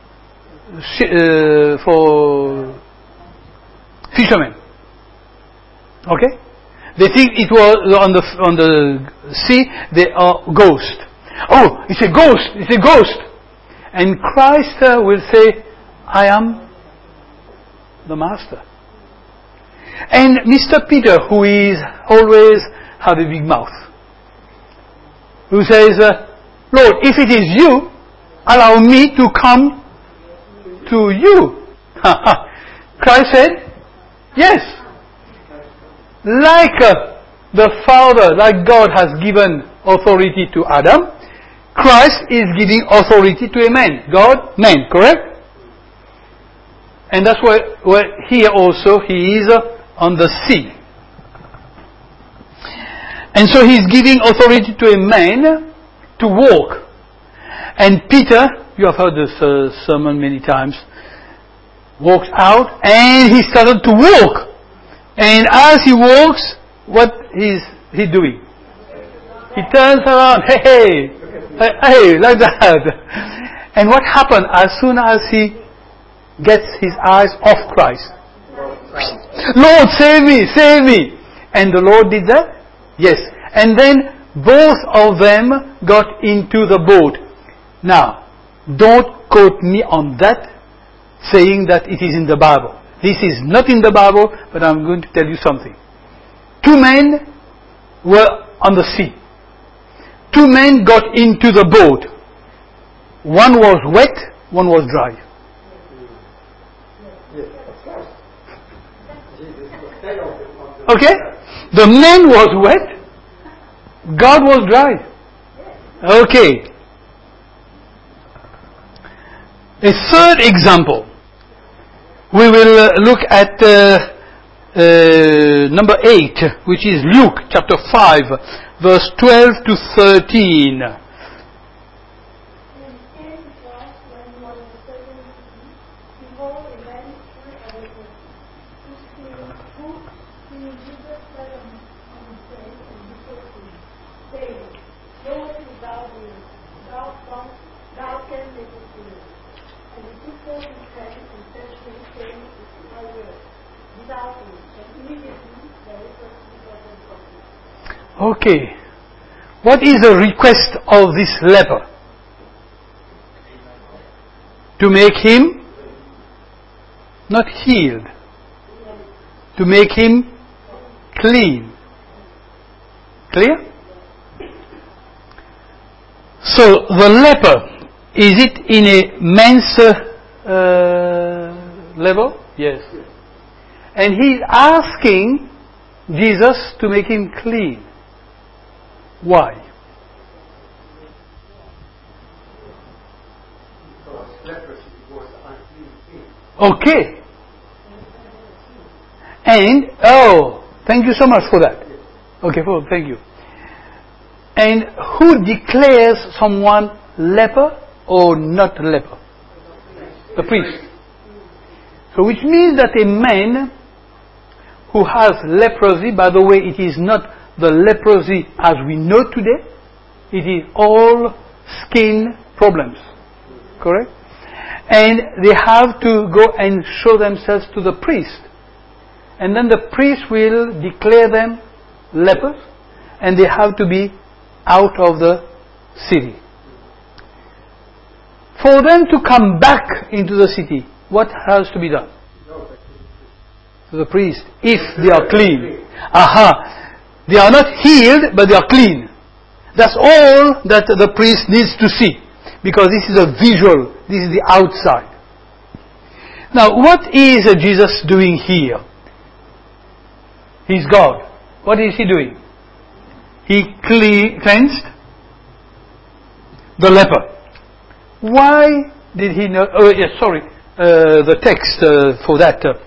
uh, for fishermen. Okay? They think it was on the on the sea, they are ghosts. Oh, it's a ghost, it's a ghost. And Christ uh, will say, I am the master. And Mister Peter, who is always have a big mouth, who says, uh, Lord, if it is you, allow me to come to you. Christ said, yes. Like uh, the Father, like God has given authority to Adam, Christ is giving authority to a man. God, man, correct? And that's why, why here also he is uh, on the sea. And so he's giving authority to a man to walk. And Peter, you have heard this uh, sermon many times, walked out and he started to walk. And as he walks, what is he doing? He turns around, hey, hey, hey, hey, like that. And what happened as soon as he gets his eyes off Christ? Lord, save me, save me. And the Lord did that? Yes. And then both of them got into the boat. Now, don't quote me on that, saying that it is in the Bible. This is not in the Bible, but I'm going to tell you something. Two men were on the sea. Two men got into the boat. One was wet, one was dry. Okay? The man was wet, God was dry. Okay. A third example. We will uh, look at uh, uh, number eight, which is Luke chapter five, verse twelve to thirteen. Okay. What is the request of this leper? To make him not healed, to make him clean. Clear? So the leper, is it in a man's uh, level? Yes. And he's asking Jesus to make him clean. Why? Because leprosy was unclean thing. Okay. And, oh, thank you so much for that. Okay, well, thank you. And who declares someone leper or not leper? The priest. So which means that a man who has leprosy, by the way, it is not the leprosy as we know today, it is all skin problems. Correct? And they have to go and show themselves to the priest. And then the priest will declare them lepers, and they have to be out of the city. For them to come back into the city, what has to be done? To the priest, if they are clean. Aha! They are not healed, but they are clean. That's all that the priest needs to see, because this is a visual, this is the outside. Now, what is Jesus doing here? He's God. What is he doing? He cle- cleansed the leper. Why did he know? Oh, yes, sorry. Uh, the text uh, for that. Uh,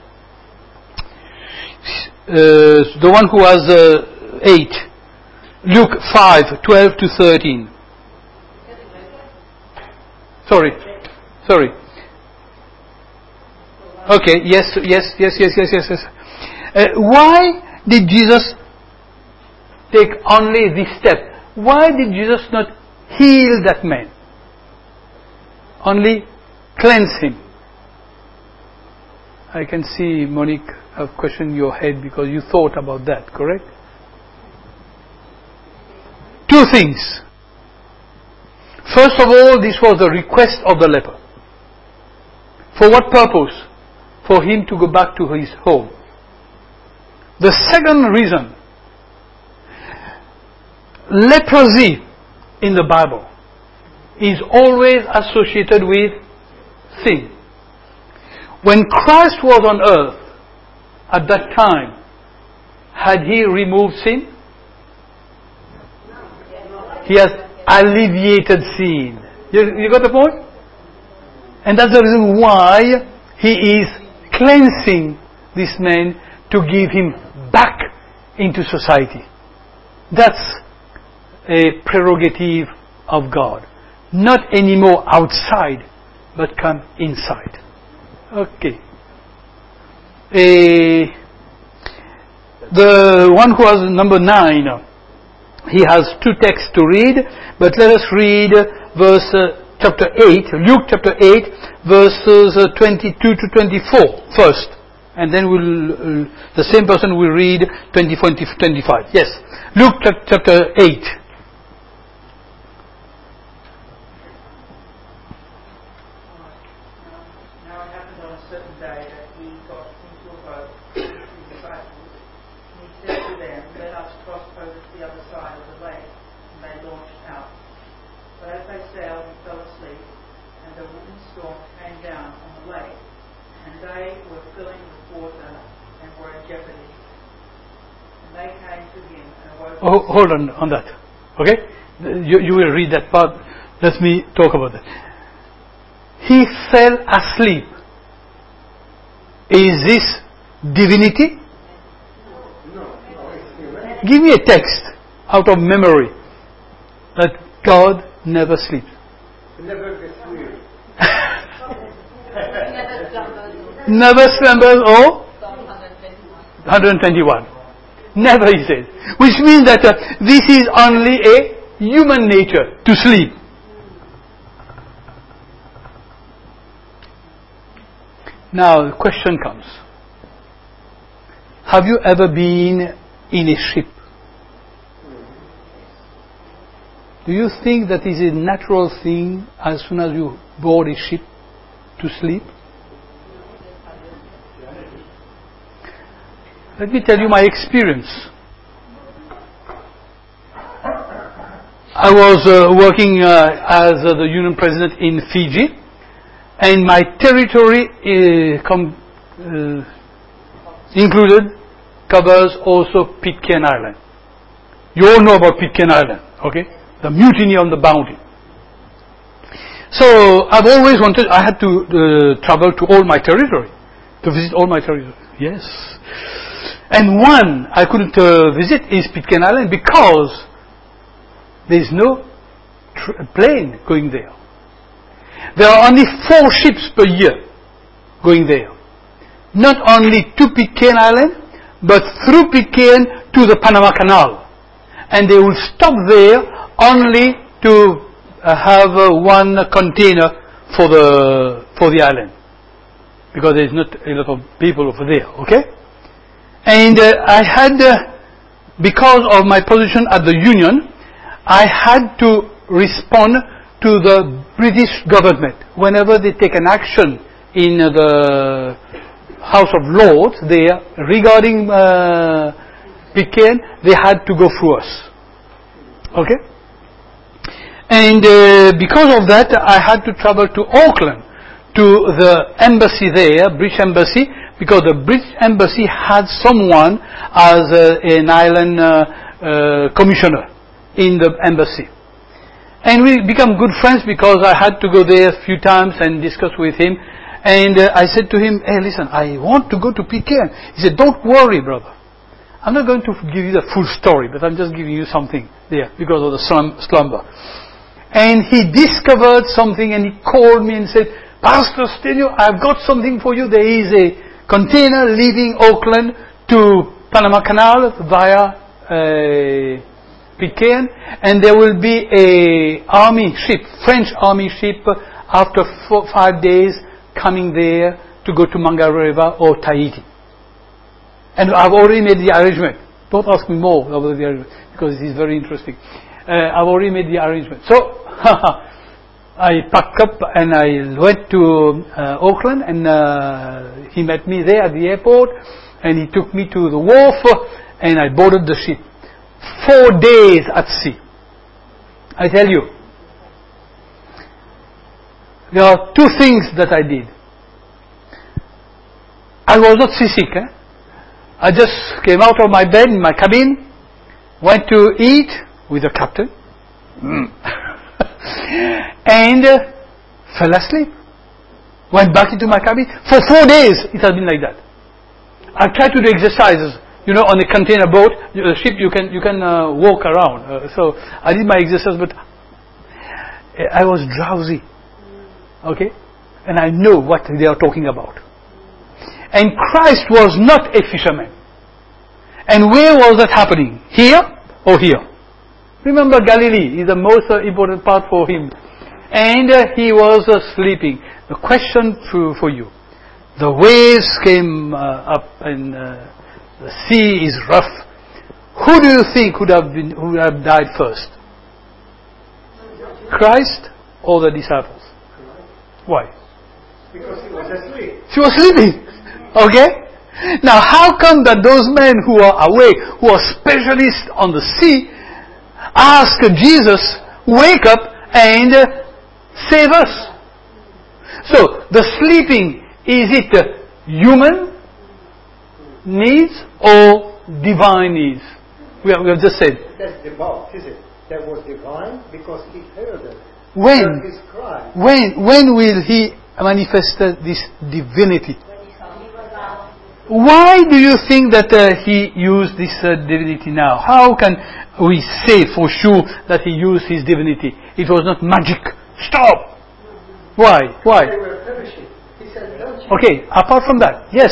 uh, the one who was uh, eight. Luke five, twelve to thirteen. Sorry. Sorry. Okay, yes, yes, yes, yes, yes, yes, yes. Uh, why did Jesus take only this step? Why did Jesus not heal that man? Only cleanse him. I can see, Monique, have questioned your head because you thought about that, correct? Two things. First of all, this was the request of the leper. For what purpose? For him to go back to his home. The second reason, leprosy in the Bible is always associated with sin. When Christ was on earth, at that time, had he removed sin? He has alleviated sin. You, you got the point? And that's the reason why he is cleansing this man to give him back into society. That's a prerogative of God. Not anymore outside, but come inside. Okay. Uh, the one who has number nine, he has two texts to read, but let us read verse uh, chapter eight, Luke chapter eight, verses uh, twenty-two to twenty-four first. And then we'll, uh, the same person will read twenty-four and twenty-five. Yes. Luke chapter eight. Now it happened on a certain day that he got into a boat with his disciples, and he said to them, "Let us cross over to the other side of the lake." And they launched out. But as they sailed, he fell asleep, and a windstorm came down on the lake, and they were filling with water and were in jeopardy. And they came to him and awoke. Oh, hold on on that. Okay? You, you will read that part. Let me talk about that. He fell asleep. Is this divinity? Give me a text out of memory that God never sleeps. Never gets weary. Never slumbers or one hundred twenty-one. Never, he says. Which means that uh, this is only a human nature to sleep. Now the question comes. Have you ever been in a ship? Do you think that is a natural thing as soon as you board a ship to sleep? Let me tell you my experience. I was uh, working uh, as uh, the union president in Fiji, and my territory uh, com- uh, included, covers also Pitcairn Island. You all know about Pitcairn Island, okay? The mutiny on the Bounty. So I've always wanted, I had to uh, travel to all my territory, to visit all my territory. Yes. And one I couldn't uh, visit is Pitcairn Island because there is no tr- plane going there. There are only four ships per year going there. Not only to Pitcairn Island, but through Pitcairn to the Panama Canal. And they will stop there only to uh, have uh, one container for the for the island. Because there is not a lot of people over there, okay? And uh, I had, uh, because of my position at the Union, I had to respond to the British government. Whenever they take an action in uh, the House of Lords there regarding uh, Pitcairn, they had to go through us. Okay? And uh, because of that, I had to travel to Auckland, to the embassy there, British embassy, because the British embassy had someone as uh, an island uh, uh, commissioner in the embassy. And we become good friends because I had to go there a few times and discuss with him. And uh, I said to him, hey, listen, I want to go to Pitcairn. He said, don't worry, brother. I'm not going to give you the full story, but I'm just giving you something there because of the slum- slumber. And he discovered something and he called me and said, Pastor Stenio, I've got something for you. There is a container leaving Auckland to Panama Canal via uh, Pitcairn, and there will be a army ship, French army ship, after four, five days coming there to go to Mangere River or Tahiti. And I've already made the arrangement. Don't ask me more about the arrangement because it is very interesting. Uh, I've already made the arrangement. So I packed up and I went to uh, Auckland, and uh, he met me there at the airport, and he took me to the wharf, and I boarded the ship. Four days at sea. I tell you, there are two things that I did. I was not seasick. Eh? I just came out of my bed in my cabin, went to eat with the captain, mm. and uh, fell asleep. Went back into my cabin. For four days it has been like that. I tried to do exercises. You know, on a container boat, a ship, you can you can uh, walk around. Uh, so I did my exercise, but I was drowsy. Okay, and I know what they are talking about. And Christ was not a fisherman. And where was that happening? Here or here? Remember, Galilee is the most uh, important part for him. And uh, he was uh, sleeping. The question for, for you: the waves came uh, up and. Uh, The sea is rough. Who do you think would have been, who would have died first? Christ or the disciples? Why? Because he was asleep. She was sleeping. Okay? Now how come that those men who are awake, who are specialists on the sea, ask Jesus, wake up and uh, save us? So, the sleeping, is it uh, human needs or divine needs? We have, we have just said. That's the both, is it? That was divine because he heard it. When? Heard his cry. When? When will he manifest this divinity? Why do you think that uh, he used this uh, divinity now? How can we say for sure that he used his divinity? It was not magic. Stop! Why? Why? They were perishing. He said, don't you? Okay, apart from that, yes.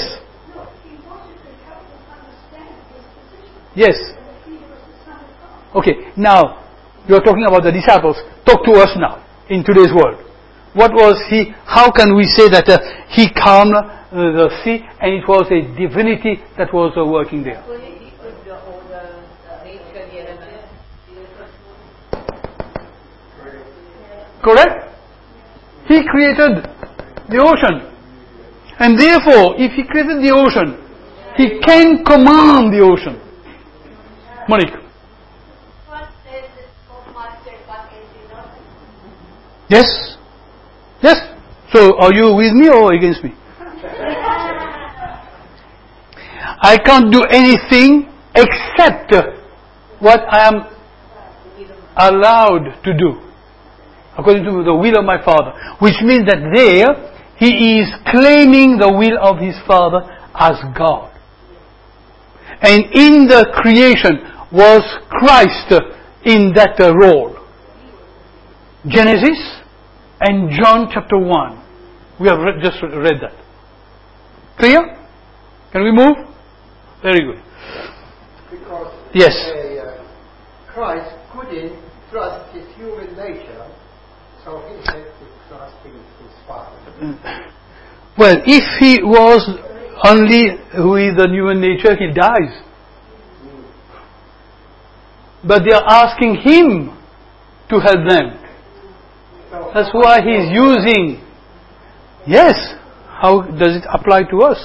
Yes. Okay, now, you're talking about the disciples. Talk to us now, in today's world. What was he, how can we say that uh, he calmed uh, the sea and it was a divinity that was uh, working there? Correct? He created The ocean. And therefore, if He created the ocean, He can command the ocean. Monique. What says the schoolmaster back in the north? Yes? Yes? So, are you with me or against me? I can't do anything except what I am allowed to do, according to the will of my Father. Which means that there, He is claiming the will of His Father as God. And in the creation was Christ in that role. Genesis and John chapter one. We have re- just read that. Clear? Can we move? Very good. Because Yes. uh, Christ couldn't trust his human nature, so he had to trust in his Father. Well, if He was only who is the human nature, He dies. But they are asking Him to help them. So That's why He's using. Yes. How does it apply to us?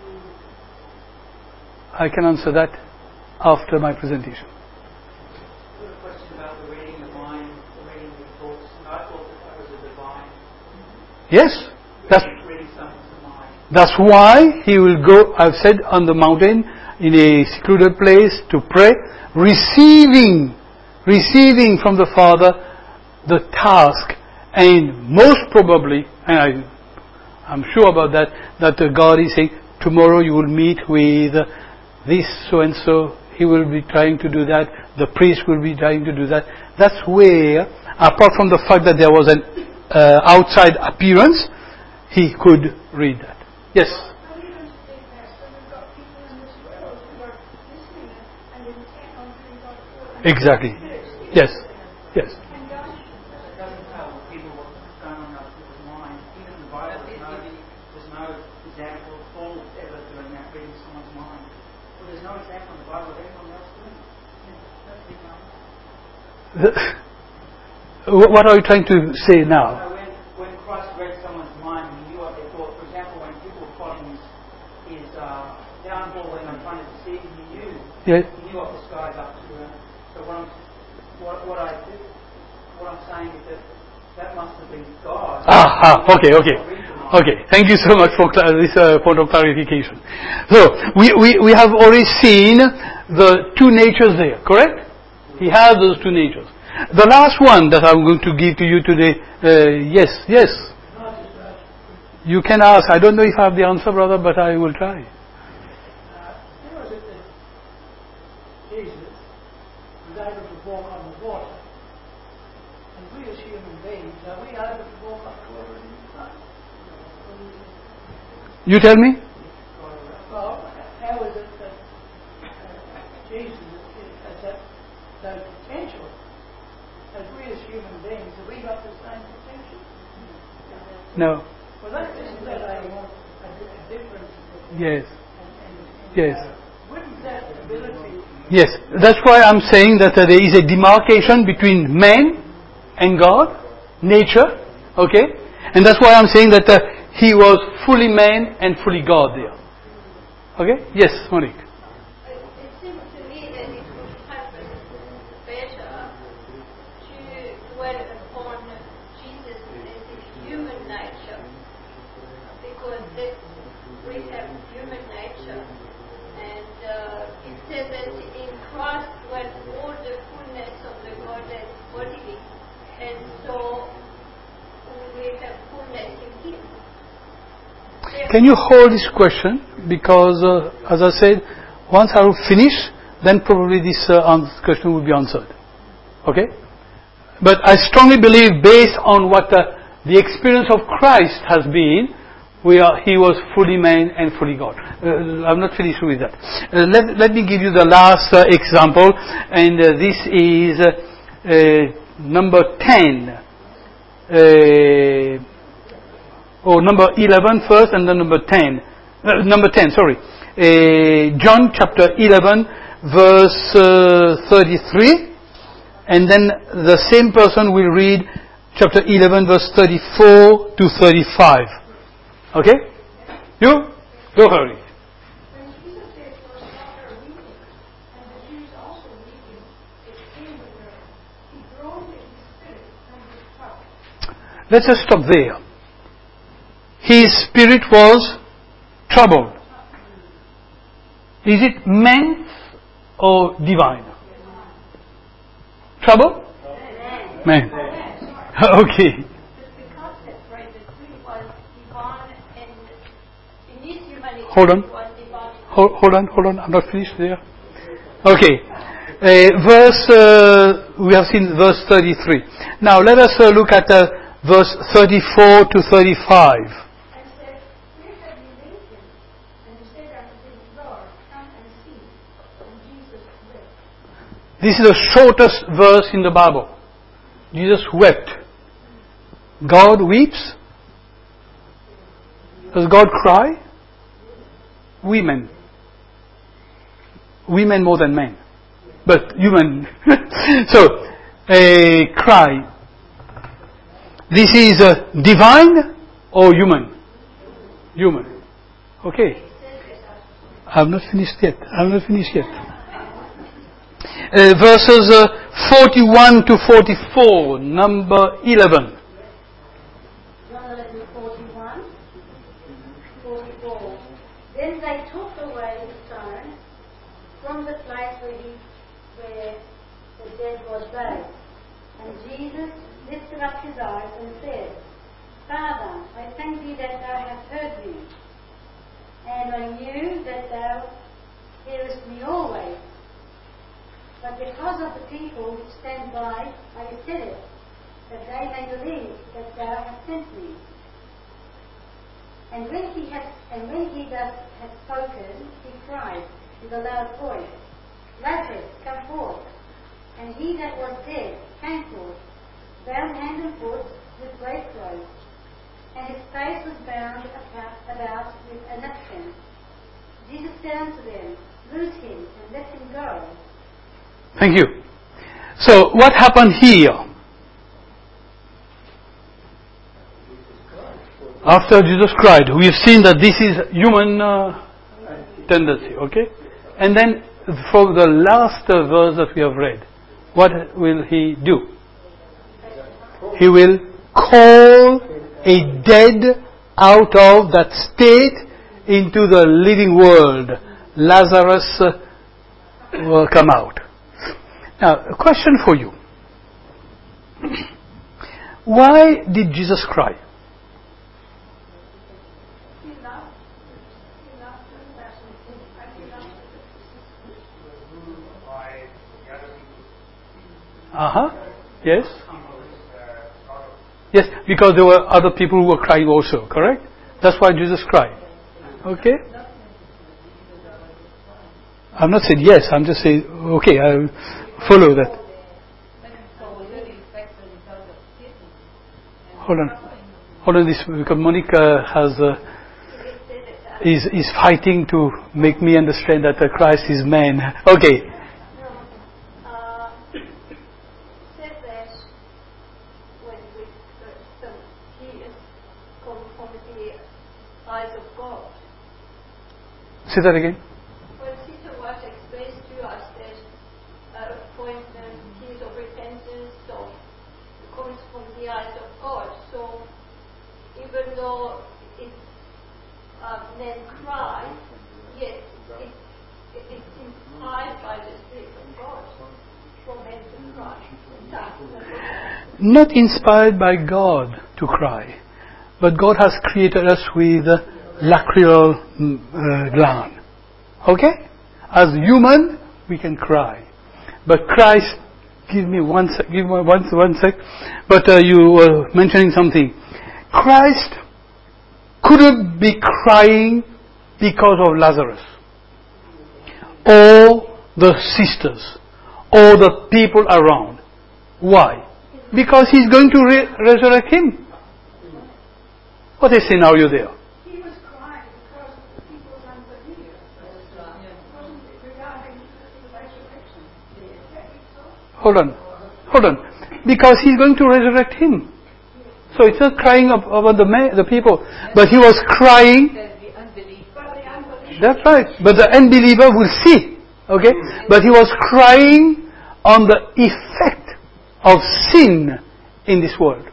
I can answer that after my presentation. I've got a question about the reading the mind, the reading the thoughts. I thought that that was a divine. Yes. That's Reading something's mind. That's why He will go, I've said, on the mountain in a secluded place to pray, receiving, receiving from the Father the task, and most probably, and I, I'm sure about that, that uh, God is saying, tomorrow you will meet with uh, this so and so, He will be trying to do that, the priest will be trying to do that. That's where, apart from the fact that there was an uh, outside appearance, He could read that. Yes? How do you understand that? So we've got people in this world who are listening and intent on doing God's will. Exactly. Yes. Yes. And God It doesn't tell people what's going on in people's mind. Even in the Bible, there's no, there's no example of Paul ever doing that, reading someone's mind. Well, there's no example in the Bible of anyone else doing it. That's the example. What are you trying to say now? So when, when Christ read someone's mind, he knew what they thought. For example, when people were plotting his, his uh, downfall, when they were trying to deceive him, he knew. Yes. He knew what this guy's up to. And so what I'm, what, what I do, what I'm saying is that that must have been God. Ah, ah, okay, okay. Okay, thank you so much for cl- this uh, point of clarification. So, we, we, we have already seen the two natures there, correct? He has those two natures. The last one that I'm going to give to you today, uh, yes, yes. You can ask. I don't know if I have the answer, brother, but I will try. How is it that Jesus was able to walk on the water? And we as human beings, are we able to walk on the water in Christ? You tell me? Well, how is it that uh, Jesus has that, that potential? As we as human beings, have we got the same potential? No. Well, that isn't that a, a, a difference? Yes. In, in, Yes. uh, wouldn't that ability Yes. That's why I'm saying that uh, there is a demarcation between man and God, nature, okay? And that's why I'm saying that uh, He was fully man and fully God there. Okay? Yes, Monique. It, it seems to me that it would have been better to dwell upon Jesus as his human nature, because that we have human nature, and uh, it says that in Christ was all the fullness of the Godhead bodily, and so we have fullness in Him. Can you hold this question? Because, uh, as I said, once I will finish, then probably this uh, ans- question will be answered. Okay? But I strongly believe, based on what uh, the experience of Christ has been, we are, He was fully man and fully God. Uh, I'm not finished with that. Uh, let, let me give you the last uh, example, and uh, this is uh, uh, number ten. Uh, or number eleven first, and then number ten. Uh, number ten, sorry. Uh, John chapter eleven, verse uh, thirty-three. And then the same person will read chapter eleven, verse thirty-four to thirty-five. Okay? You? Go hurry. When Jesus said, "For stop her weeping," and the Jews also weeping, it came with her. He groaned in his spirit and was troubled. Let's just stop there. His spirit was troubled. Is it meant or divine? Trouble? Man. Okay. The concept, right, the spirit was divine and in his humanity Hold on. was divine. Hold, hold on, hold on. I'm not finished there. Okay. Uh, verse, uh, we have seen verse thirty-three. Now let us uh, look at uh, verse thirty-four to thirty-five. And said, "Where have you laid him?" And he said unto him, "Lord, come and see." And Jesus wept. This is the shortest verse in the Bible. Jesus wept. God weeps? Does God cry? Women. Women more than men. But human. So, a cry. This is uh, divine or human? Human. Okay. I'm not finished yet. I'm not finished yet. Uh, verses uh, forty-one to forty-four, number eleven. John eleven, forty-one, forty-four. Then they took away the stone from the place where, he, where the dead was laid. And Jesus lifted up his eyes and said, Father, I thank thee that thou hast heard me. And I knew that thou hearest me always. But because of the people which stand by, I have said it, that they may believe that thou hast sent me. And when he had, and when he thus had spoken, he cried with a loud voice, Lazarus, come forth. And he that was dead came forth, bound hand and foot with grave clothes, and his face was bound about with a napkin. Jesus said unto them, Loose him and let him go. Thank you. So, what happened here? After Jesus cried, we have seen that this is human uh, tendency, okay? And then, for the last uh, verse that we have read, what will he do? He will call a dead out of that state into the living world. Lazarus uh, will come out. Now, a question for you. Why did Jesus cry? Uh-huh. Yes? Yes, because there were other people who were crying also, correct? That's why Jesus cried. Okay? I'm not saying yes, I'm just saying, okay, I follow that. Hold on. Hold on, this, because Monica has, uh, is, is fighting to make me understand that uh, Christ is man. Okay. Say that again. Well, Sister was expressed to us that, uh, for instance, tears of repentance or comes from the eyes of God. So, even though it's uh, men cry, yet it, it, it's inspired by the Spirit of God for men to cry. Not inspired by God to cry, but God has created us with Uh, lacrimal uh, gland. Okay? As human, we can cry. But Christ, give me one sec, give me one, one sec. But uh, you were mentioning something. Christ couldn't be crying because of Lazarus. Or the sisters. Or the people around. Why? Because he's going to re- resurrect him. What is the scenario there? Hold on. Hold on. Because he's going to resurrect him. So it's not crying ab- about the ma- the people, but he was crying. That's right. But the unbeliever will see. Okay? But he was crying on the effect of sin in this world.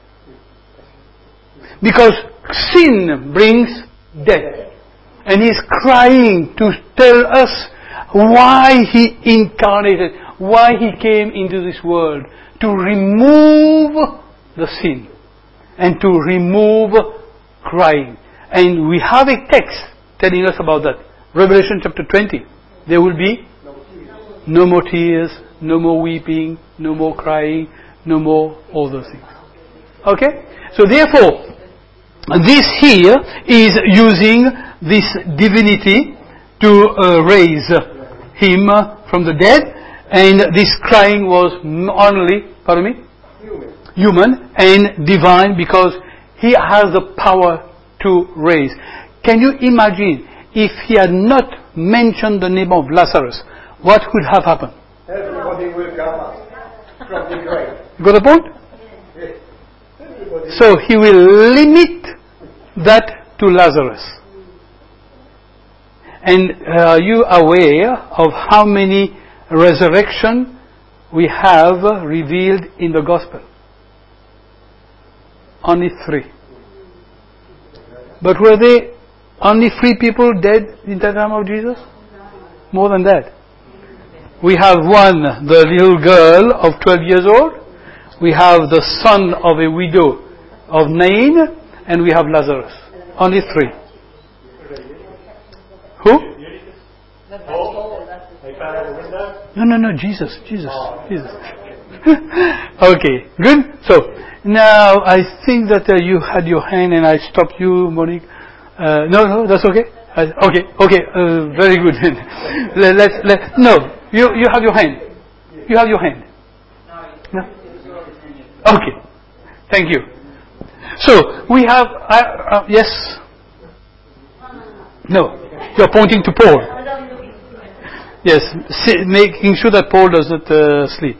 Because sin brings death. And he's crying to tell us why he incarnated, why he came into this world. To remove the sin. And to remove crying. And we have a text telling us about that. Revelation chapter twenty. There will be no more tears, no more weeping, no more crying, no more all those things. Okay? So therefore, this here is using this divinity to uh, raise him from the dead, and this crying was only, pardon me? Human. Human and divine, because he has the power to raise. Can you imagine if he had not mentioned the name of Lazarus, what would have happened? Everybody will come up from the grave. You got the point? Yes. Everybody. So he will limit that to Lazarus. And are you aware of how many resurrection we have revealed in the gospel? Only three. But were they only three people dead in the time of Jesus? More than that. We have one, the little girl of twelve years old. We have the son of a widow of Nain, and we have Lazarus. Only three. Who? No, no, no, Jesus, Jesus, Jesus. Okay, good. So, now I think that uh, you had your hand and I stopped you, Monique. Uh, no, no, that's okay. Uh, okay, okay, uh, very good. let, let's, let, no, you, you have your hand. You have your hand. No? Okay, thank you. So, we have, uh, uh, yes? No, you're pointing to Paul. Yes, see, making sure that Paul doesn't uh, sleep.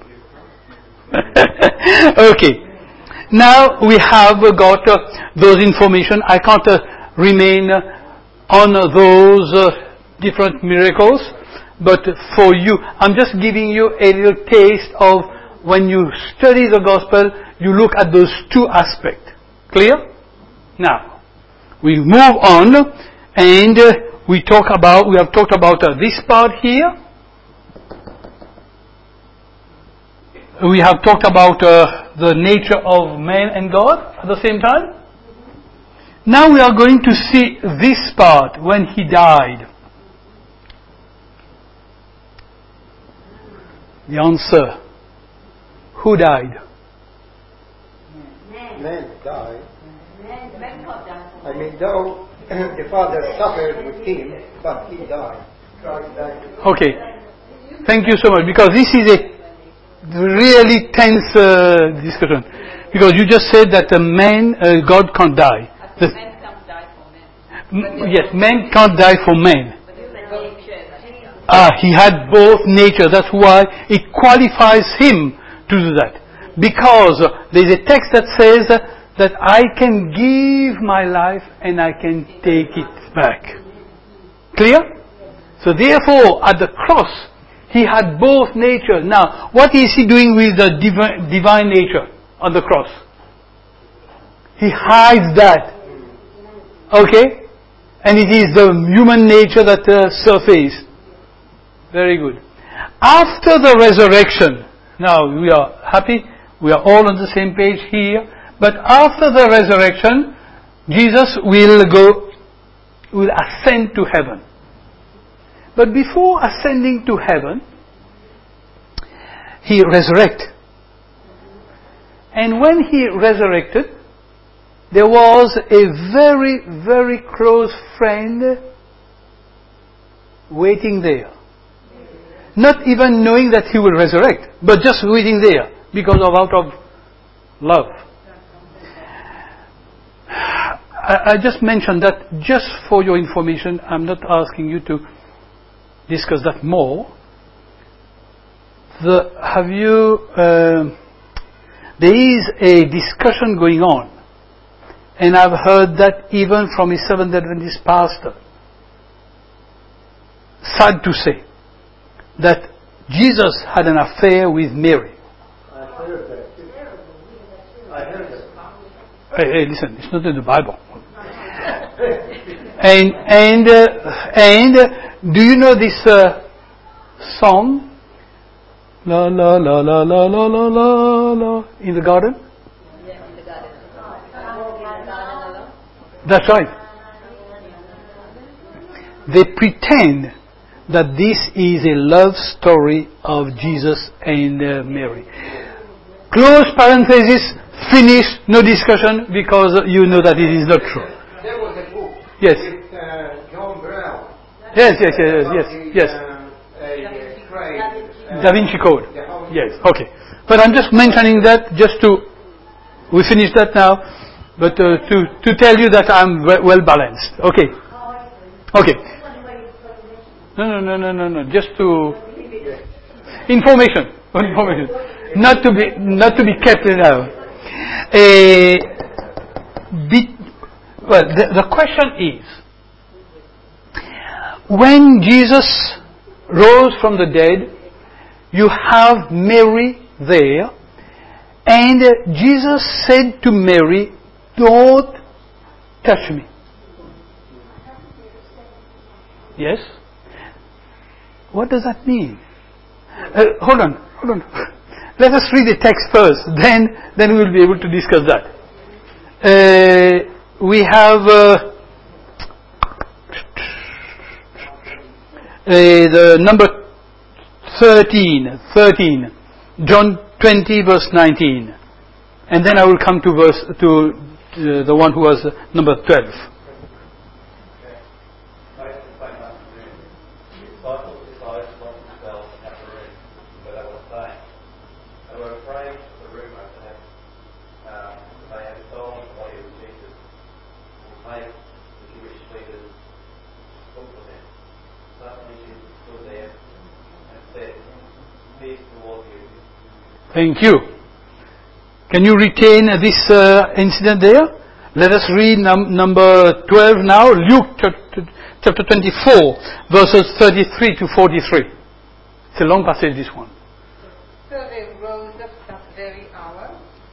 Okay. Now we have got uh, those information. I can't uh, remain on those uh, different miracles, but for you, I'm just giving you a little taste of when you study the gospel, you look at those two aspects. Clear? Now, we move on, and uh, we talk about, we have talked about uh, this part here. We have talked about uh, the nature of man and God at the same time. Now we are going to see this part when he died. The answer. Who died? Man died. I mean, though the Father suffered with him, but he died. Christ died. Okay. Thank you so much, because this is a really tense uh, discussion. Because you just said that a man, uh, God can't die. The, Men can't die for men. m- yes, man can't die for man. Ah, he had both nature. That's why it qualifies him to do that. Because uh, there is a text that says uh, that I can give my life and I can take it back. Clear? So therefore, at the cross, he had both nature. Now, what is he doing with the divi- divine nature on the cross? He hides that. Okay? And it is the human nature that uh, surfaces. Very good. After the resurrection, now we are happy, we are all on the same page here, but after the resurrection, Jesus will go, will ascend to heaven. But before ascending to heaven, he resurrected. And when he resurrected, there was a very, very close friend waiting there. Not even knowing that he will resurrect, but just waiting there because of out of love. I, I just mentioned that just for your information. I'm not asking you to discuss that more. The, have you? Uh, there is a discussion going on And I've heard that even from a Seventh Adventist pastor. Sad to say that Jesus had an affair with Mary. I heard that. I heard that. Hey, hey, listen, it's not in the Bible. and and uh, and uh, do you know this uh, song? La la la la la la la la la in the garden. Yeah, in the garden. That's right. They pretend that this is a love story of Jesus and uh, Mary. Close parenthesis, finish, no discussion, because you know that it is not true. There was a book Yes. with uh, John Brown. Yes, yes, yes, yes, yes, about the, yes. um, a, a trade, uh, Da Vinci Code. the whole- Yes, okay. But I'm just mentioning that just to, we finish that now, but uh, to, to tell you that I'm we- well balanced. Okay. Okay. No, no, no, no, no, no. Just to information, information, not to be not to be kept in there. A bit. Well, the, the question is, when Jesus rose from the dead, you have Mary there, and uh, Jesus said to Mary, "Don't touch me." Yes. What does that mean? Uh, hold on, hold on. Let us read the text first, then then we will be able to discuss that. Uh, we have uh, uh, the number thirteen, thirteen, John twenty, verse nineteen, and then I will come to verse to uh, the one who was uh, number twelve. Thank you. Can you retain this uh, incident there? Let us read num- number twelve now, Luke chapter, chapter twenty-four, verses thirty-three to forty-three. It's a long passage, this one. So they rose up that very hour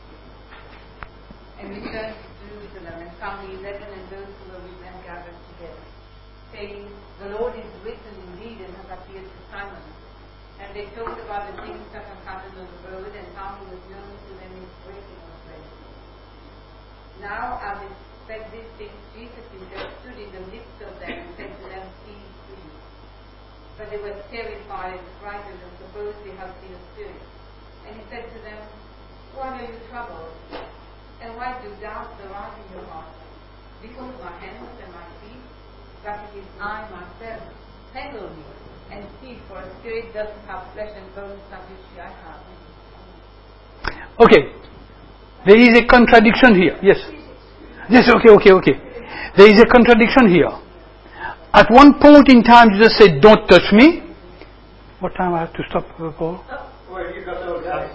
and returned to Jerusalem and found the eleven and those who were with them gathered together, saying, "The Lord is risen indeed and has appeared to Simon." And they talked about the things that had happened on the road and how he was known to them in breaking of bread. Now, as they said these things, Jesus himself stood in the midst of them and said to them, "Peace to you." But they were terrified and frightened and supposed they had seen a spirit. And he said to them, "Why are you troubled? And why do doubts arise in your hearts? Behold my hands and my feet, that it is I myself. Handle me and see, for a spirit doesn't have flesh and bones that which I have." Okay. There is a contradiction here. Yes. Yes, okay, okay, okay. There is a contradiction here. At one point in time, Jesus said, "Don't touch me." What time I have to stop, uh, Paul? Well, you got all that.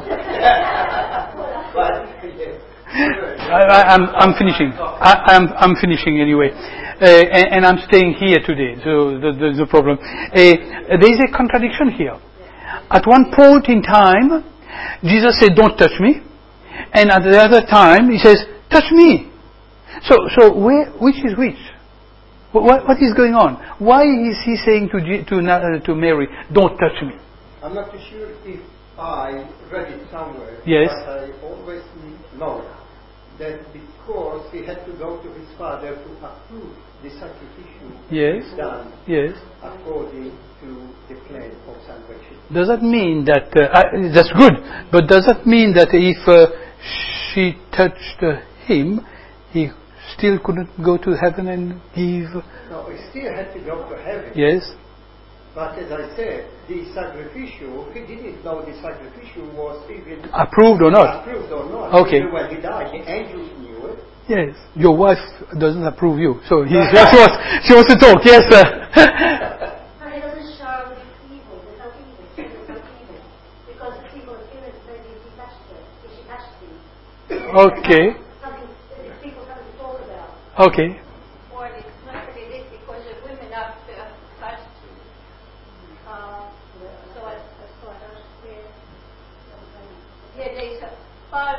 I, I, I'm, I'm finishing. I, I'm, I'm finishing anyway, uh, and, and I'm staying here today. So the, the, the problem. Uh, there is a contradiction here. At one point in time, Jesus said, "Don't touch me," and at the other time, he says, "Touch me." So, so where, which is which? What, what is going on? Why is he saying to G, to uh, to Mary, "Don't touch me"? I'm not too sure if I read it somewhere. Yes. But I always know that because he had to go to his father to approve the sacrificial Yes. done Yes. according to the plan of salvation. Does that mean that uh, uh, that's good? But does that mean that if uh, she touched uh, him, he still couldn't go to heaven and give? No, he still had to go to heaven. Yes. But as I said, the sacrificial, he didn't know the sacrificial was even Approved or not? approved or not. Okay. Even when he died, the angels knew it. Yes. Your wife doesn't approve you, so he, she wants she wants to talk. Yes, sir. But it doesn't show that it's evil. There's no evil. There's no evil. Because the people are feeling maybe if he touched her, if she touched him. Okay. Something, the people, something Okay. Or it's not really this because the women have to touch. Uh, so I, so I don't see. Yeah, there's a but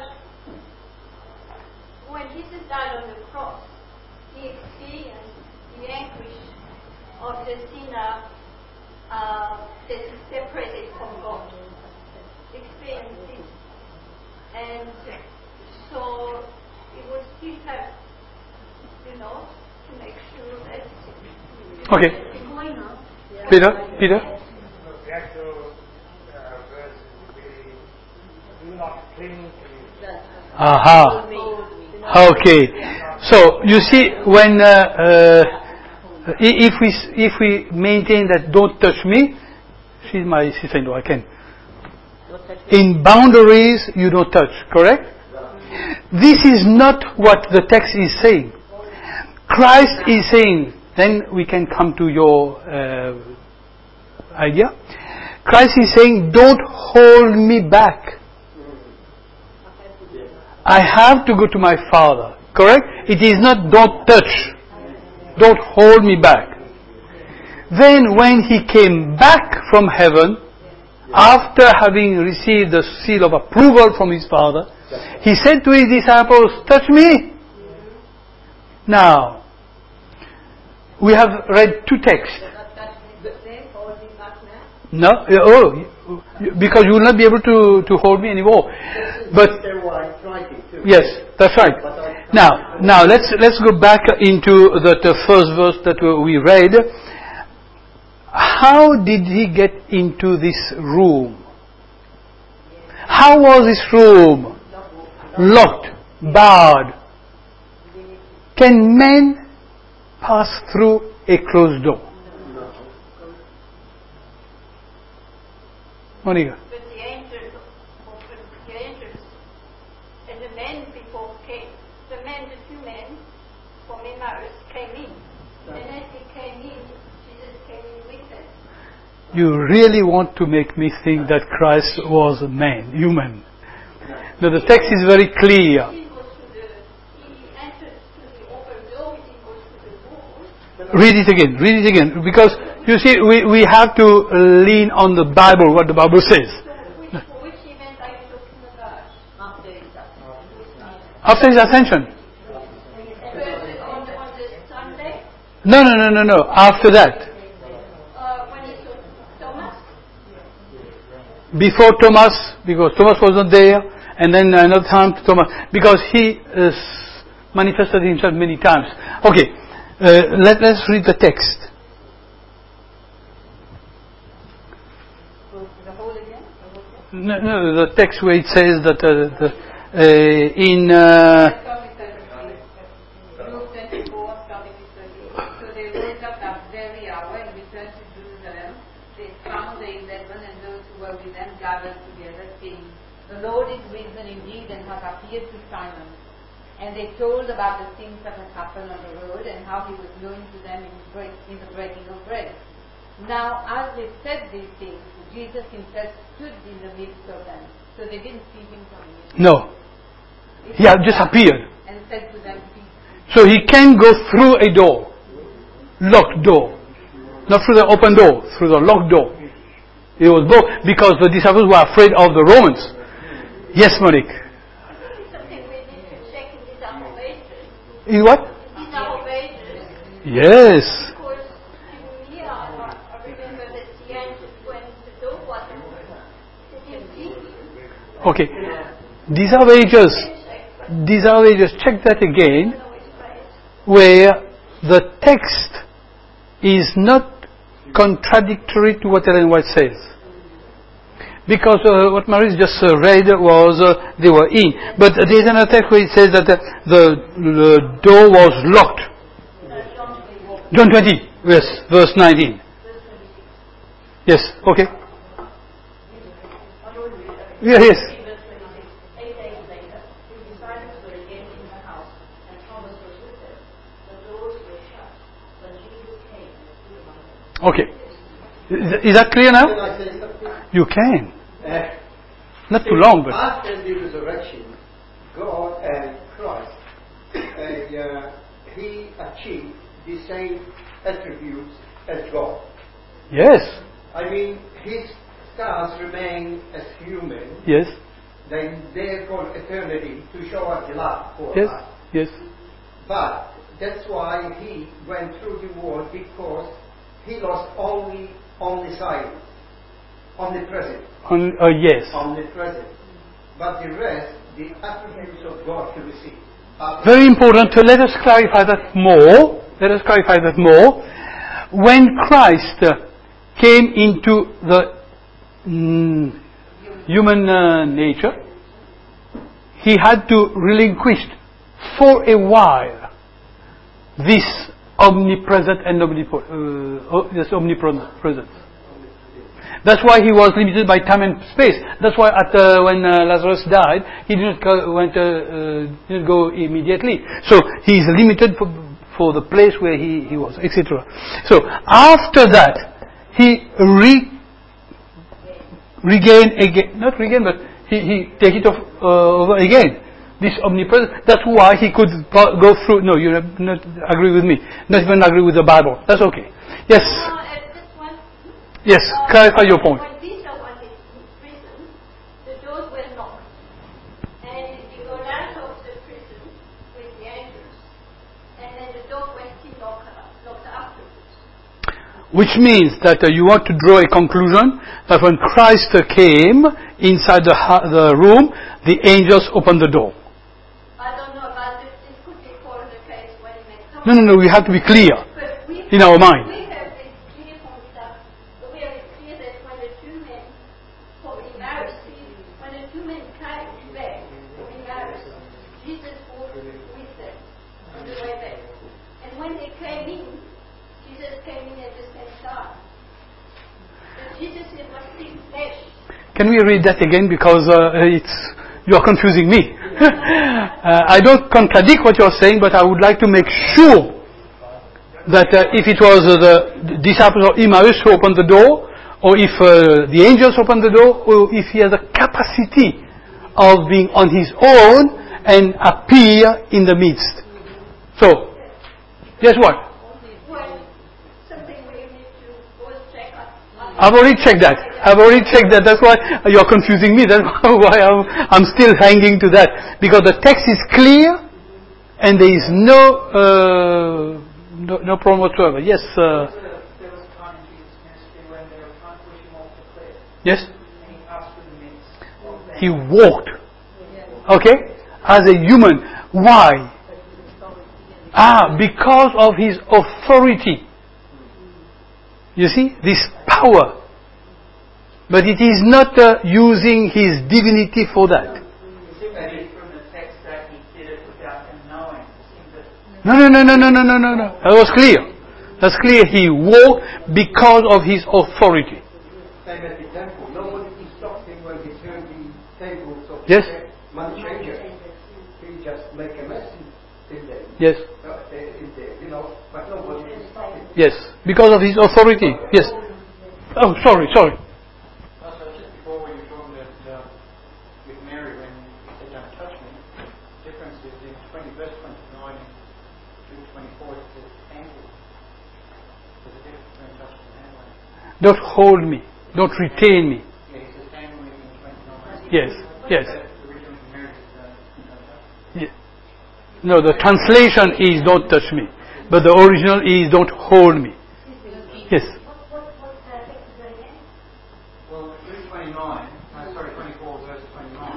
when Jesus died on the cross, he experienced the anguish of the sinner uh, that is separated from God. Experienced it. And so it was still have, you know, to make sure that Okay. it's going on. Peter? Peter? The actual uh, verse would be, do not cling to me. Aha. Okay. So you see, when uh, uh, if we if we maintain that don't touch me, she's my sister-in-law. I can. In boundaries, you don't touch. Correct? This is not what the text is saying. Christ is saying. Then we can come to your uh, idea. Christ is saying, don't hold me back. I have to go to my Father. Correct? It is not don't touch. Don't hold me back. Then when he came back from heaven, after having received the seal of approval from his Father, he said to his disciples, touch me. Now, we have read two texts. No? Oh, because you will not be able to, to hold me anymore. But yes, that's right. Now, now let's let's go back into the, the first verse that we read. How did he get into this room? How was this room? Locked, barred. Can men pass through a closed door? Monica. But the angels opened the angels, and the men before came. The men, the two men from Emmaus came in, and as they came in, Jesus came in with them. You really want to make me think that Christ was a man, human. Now the text is very clear. He goes to the, he entered to the open door, he goes to the wall. Read it again, read it again. Because, you see, we, we have to lean on the Bible, what the Bible says. So which, for which event are you talking about? After his ascension. After his ascension. First on the, on the Sunday, No, no, no, no, no. After that. uh, when he saw Thomas. Before Thomas, because Thomas was not there, and then another time to Thomas, because he uh, manifested himself many times. Okay, uh, let, let's read the text. No, no, the text where it says that uh, the, uh, in uh, Luke twenty-four, starting with thirty-eight. So they rose up that very hour and returned to Jerusalem. They found the eleven and those who were with them gathered together, saying, "The Lord is risen indeed and has appeared to Simon." And they told about the things that had happened on the road and how he was known to them in, break, in the breaking of bread. Now, as they said these things, Jesus himself stood in the midst of them. So they didn't see him coming in. no, he had just appeared. And said to them, "Peace." So he can go through a door, locked door, not through the open door, through the locked door. It was both because the disciples were afraid of the Romans. Yes, Monique. Something we need to check in these are wages. In what? These are wages. Yes. Because to me, I, I remember that the angels, when the door was open, they didn't see him. Okay. These are wages. These are wages. Check that again, where the text is not contradictory to what Ellen White says. Because uh, what Maurice just uh, read was uh, they were in. But uh, there is another text where it says that uh, the, the door was locked. John twenty, yes, verse nineteen. Yes, okay. Yeah, yes. Eight days later, his disciples were again in the house, and Thomas was with them. The doors were shut, but Jesus came and stood among them. Okay. Is is that clear now? Can I say something? You can. Uh, Not too long, but... After the resurrection, God and Christ uh, uh, he achieved the same attributes as God. Yes. I mean, his stars remain as human. Yes. They they're called eternity to show us the love for Yes. us. Yes. But that's why he went through the world, because he lost only omniscience, omnipresent. On, uh, yes. Omnipresent. But the rest, the attributes of God, he received. Very important to let us clarify that more. Let us clarify that more. When Christ uh, came into the mm, human uh, nature, he had to relinquish for a while this omnipresent and omnipotent, uh, this omnipresence. That's why he was limited by time and space. That's why at, uh, when uh, Lazarus died, he didn't go, went, uh, uh, didn't go immediately. So he is limited for, for the place where he, he was, et cetera. So after that, he re, regained again, not regain, but he, he take it off, uh, over again. This omnipresence. That's why he could go through. No, you not agree with me. Not even agree with the Bible. That's okay. Yes. Yes, Uh, clarify your point. When Peter was in prison, the doors were locked. And he got out of the prison with the angels. And then the doors were still locked, locked afterwards. Which means that uh, you want to draw a conclusion that when Christ uh, came inside the, ha- the room, the angels opened the door. I don't know about this. This could be called the case when he met No, no, no, we have to be clear But we in our mind. We have it clear from that. We have it clear that when the two men for Emmaus, when the two men came back from Emmaus, Jesus walked with them on the way back. And when they came in, Jesus came in at the same time. But Jesus was still flesh. Can we read that again, because uh, it's you are confusing me. uh, I don't contradict what you are saying, but I would like to make sure that uh, if it was uh, the disciples of Emmaus who opened the door, or if uh, the angels opened the door, or if he has a capacity of being on his own and appear in the midst. So, guess what? Well, something we need to go check out. I've already checked that. I've already checked that. That's why you're confusing me. That's why I'm, I'm still hanging to that. Because the text is clear and there is no, uh, no, no problem whatsoever. Yes, uh, There was a time in Jesus' ministry when they were trying to push him off the cliff, yes, and he passed through the midst of them. he walked. Okay? As a human. Why? Ah, because of his authority. You see? This power. But it is not uh, using his divinity for that. It seemed to be from the text that he did it without them knowing. It seemed that No, no, no, no, no, no, no, no, no. That was clear. That's clear. He walked because of his authority. Same at the temple. Nobody could stop him when he turned the tables of Yes. the money changer. He just make a mess in there. Yes. Uh, in there, you know, but nobody could stop him. Yes. Because of his authority. Yes. Oh, sorry, sorry. Also, just before when you were talking about uh, with Mary, when you said don't touch me, the difference is in twenty, verse twenty-nine to twenty-four, it says handle. There's a difference between touching and handling. Don't hold me. Don't retain me. Yeah, he says handling in twenty-nine. Yes. Yes. But the original in Mary is uh, don't touch. Ye- No, the translation is don't touch me. But the original is don't hold me. Yes. What, what, what uh, text is that again? Well, verse twenty-nine, no, sorry, twenty-four, verse twenty-nine.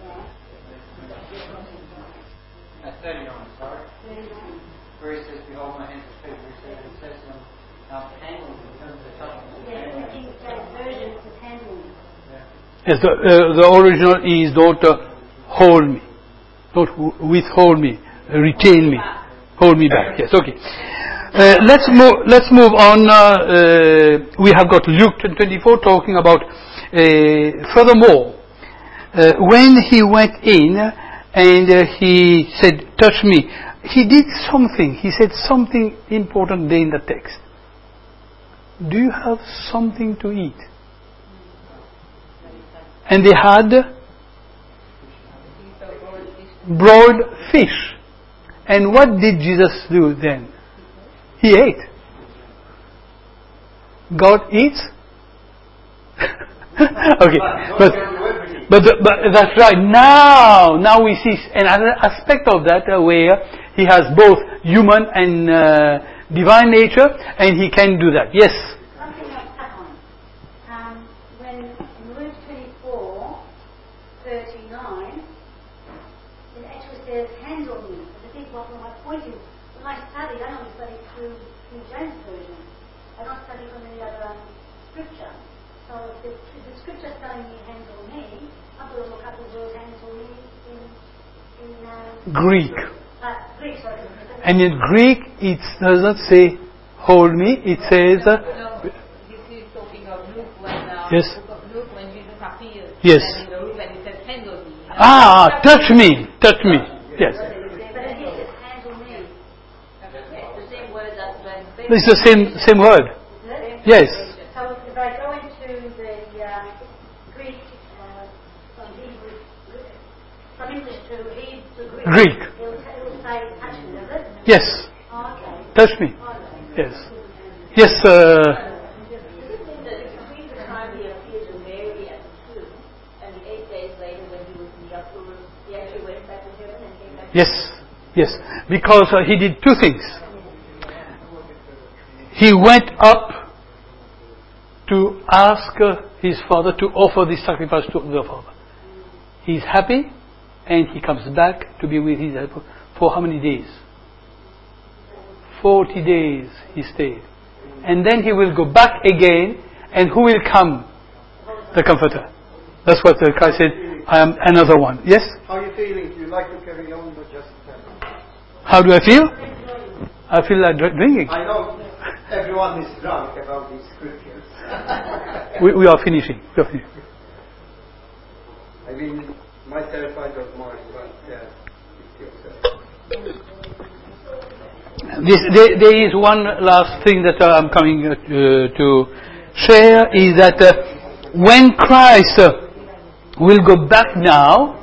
Uh, thirty-nine, sorry. Where he says, behold my hands and feet, where he says, it says to them, um, handling in terms of touching. Yes, the King James Version is handling. Yes, the, uh, the original is don't uh, hold me. Don't w- withhold me. Uh, retain me. Hold me back. Yes, okay. Uh, let's move. Let's move on. Uh, uh, we have got Luke twenty-four talking about. Uh, furthermore, uh, when he went in and uh, he said, "Touch me," he did something. He said something important there in the text. Do you have something to eat? And they had broiled fish. And what did Jesus do then? He ate. God eats? Okay, but but, the, but that's right. Now, now we see another aspect of that uh, where he has both human and uh, divine nature, and he can do that. Yes. Something else happened. Um, when in Luke twenty-four, thirty-nine, it actually says, "Handle me." But I think what my point is, when I studied, I only studied through King James version. I don't study from any other um, scripture. So if the, if the scripture is telling me handle me, I've got to look up the word handle me in, in uh, Greek. Uh, Greek, sorry. And in Greek, it doesn't say hold me, it says... Uh, No, this is talking of Luke when, uh, yes. book of Luke when Jesus appears. Yes. And in the Luke when it says handle me. You know? Ah, touch me, touch me. Yes. But it is just handle me. It's the same word that when It's the same same word. Yes. So if I go into the uh, Greek, uh, from Hebrew, from English to Hebrew to Greek, Greek. It will, it will say touch me, does it? Yes. Oh, okay. Touch me. Okay. Yes. Yes. Uh, Does it mean that between the time he appeared to Mary at the tomb and the eight days later when he was in the upper room, he actually went back to heaven and came back? yes. Yes. Because uh, he did two things. He went up to ask uh, his father to offer this sacrifice to the father. He's happy, and he comes back to be with his helper for how many days? Forty days he stayed. And then he will go back again, and who will come? The Comforter. That's what uh, Christ said, I am another one. Yes? How are you feeling? Do you like to carry on or just... How do I feel? I feel like drinking. I know everyone is drunk about these scriptures. We, we are finishing. We are finishing. I mean, myself, I don't mind, but yeah, it's yourself. This, there, there is one last thing that uh, I'm coming uh, to share, is that uh, when Christ uh, will go back now,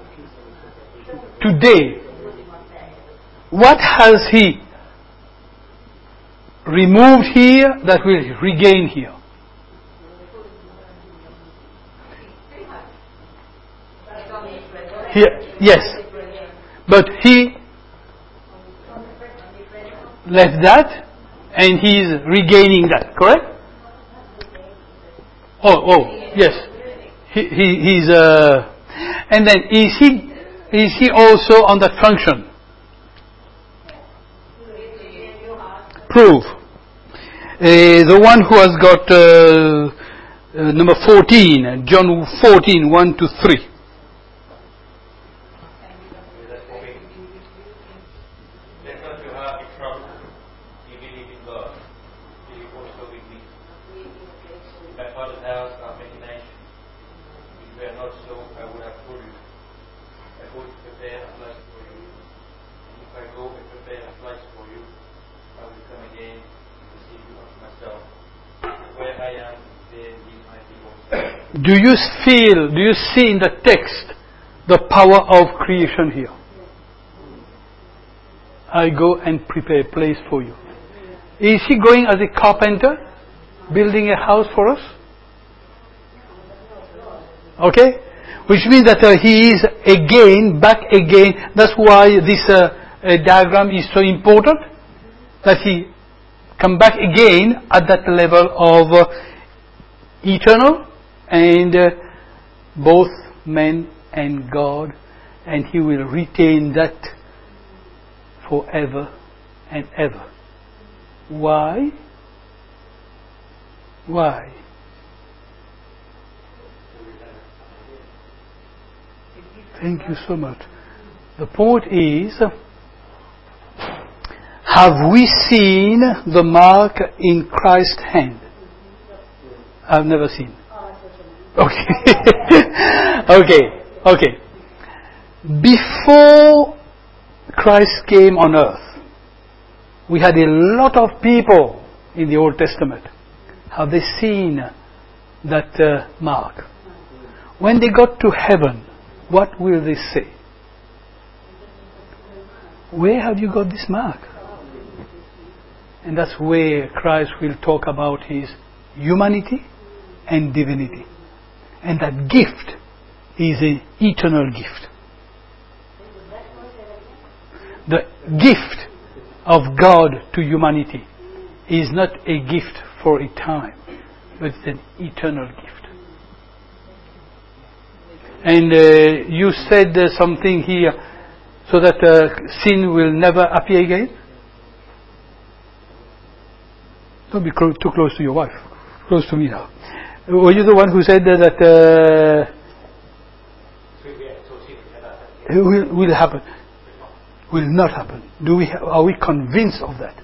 today, what has he removed here that will regain here? Here, yes. But he left that and he is regaining that, correct? Oh, oh, yes. He, he, he's, uh, and then is he, is he also on that function? Prove. Uh, the one who has got uh, uh, number fourteen, John fourteen, one to three. Let not your heart be troubled. You believe in God. Believe also with me. In my Father's house are many mansions. If it were not so, I would have told you. I go to prepare a place for you. And if I go and prepare a place for you, I will come again and receive you unto myself. Where I am, there you might be also. Do you feel, do you see in the text the power of creation here? I go and prepare a place for you. Is he going as a carpenter, building a house for us? Okay? Which means that uh, he is again, back again. That's why this uh, uh, diagram is so important. That he come back again at that level of uh, eternal and uh, both man and God, and he will retain that forever and ever. Why? Why? Thank you so much. The point is, have we seen the mark in Christ's hand? I've never seen. Okay. okay. Okay. Before Christ came on earth, we had a lot of people in the Old Testament. Have they seen that uh, mark? When they got to heaven, what will they say? Where have you got this mark? And that's where Christ will talk about his humanity and divinity. And that gift is an eternal gift. The gift of God to humanity is not a gift for a time, but it's an eternal gift. And uh, you said uh, something here, so that uh, sin will never appear again? Don't be clo- too close to your wife. Close to me now. Were you the one who said that, that uh, will, will happen? Will not happen. Do we? Ha- are we convinced of that?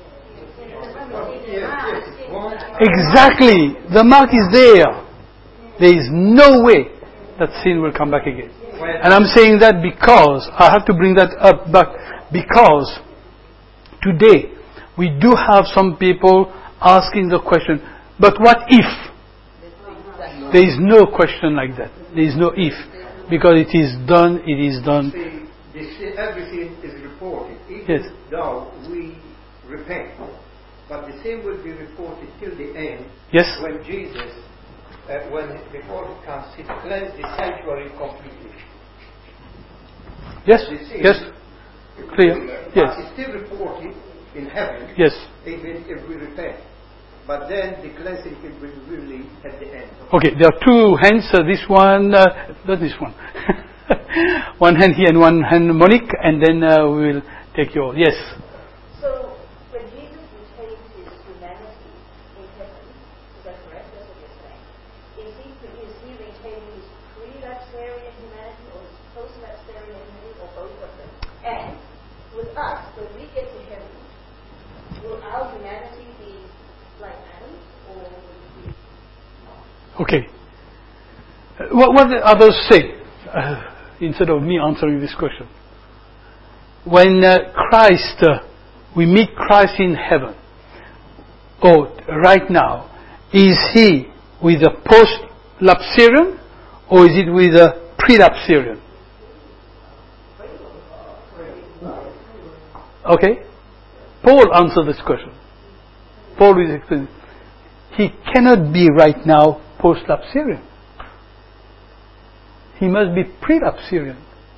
Exactly. The mark is there. There is no way that sin will come back again. And I'm saying that because, I have to bring that up back, because today we do have some people asking the question, but what if? There is no question like that. There is no if. Because it is done, it is done. See, everything is reported. Even Yes. though we repent, but the same will be reported till the end. Yes. When Jesus, uh, when before he comes, he cleansed the sanctuary completely. Yes. The Yes. Clear. But Yes. it's still reported in heaven. Yes. Even if we repent. But then the cleansing will be really at the end. Okay, there are two hands. Uh, this one, uh, not this one. One hand here and one hand Monique, and then uh, we will take your. Yes. So, when Jesus retains his humanity in heaven, is that correct? That's what you're saying. Is he, is he retaining his pre-lapsarian humanity or his post-lapsarian humanity, or both of them? And with us, when we get to heaven, will our humanity be like Adam, or will it be? Okay. Uh, what, what the others say, uh, instead of me answering this question. When uh, Christ, uh, we meet Christ in heaven, or right now, is he with a post-lapsarian, or is it with a pre-lapsarian? Okay? Paul answered this question. Paul is explaining. He cannot be right now post-lapsarian. He must be pre-lapsarian.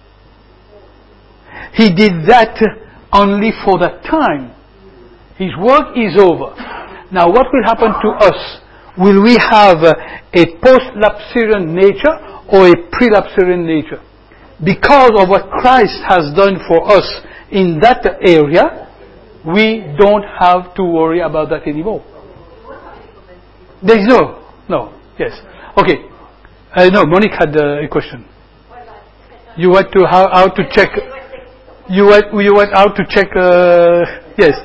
He did that only for that time. His work is over. Now what will happen to us? Will we have a post-lapsarian nature or a pre-lapsarian nature? Because of what Christ has done for us in that area, we don't have to worry about that anymore. There is no, no, yes. Okay. Uh, no, Monique had uh, a question. You want to how, how to check? You want you want how to check? Uh, yes.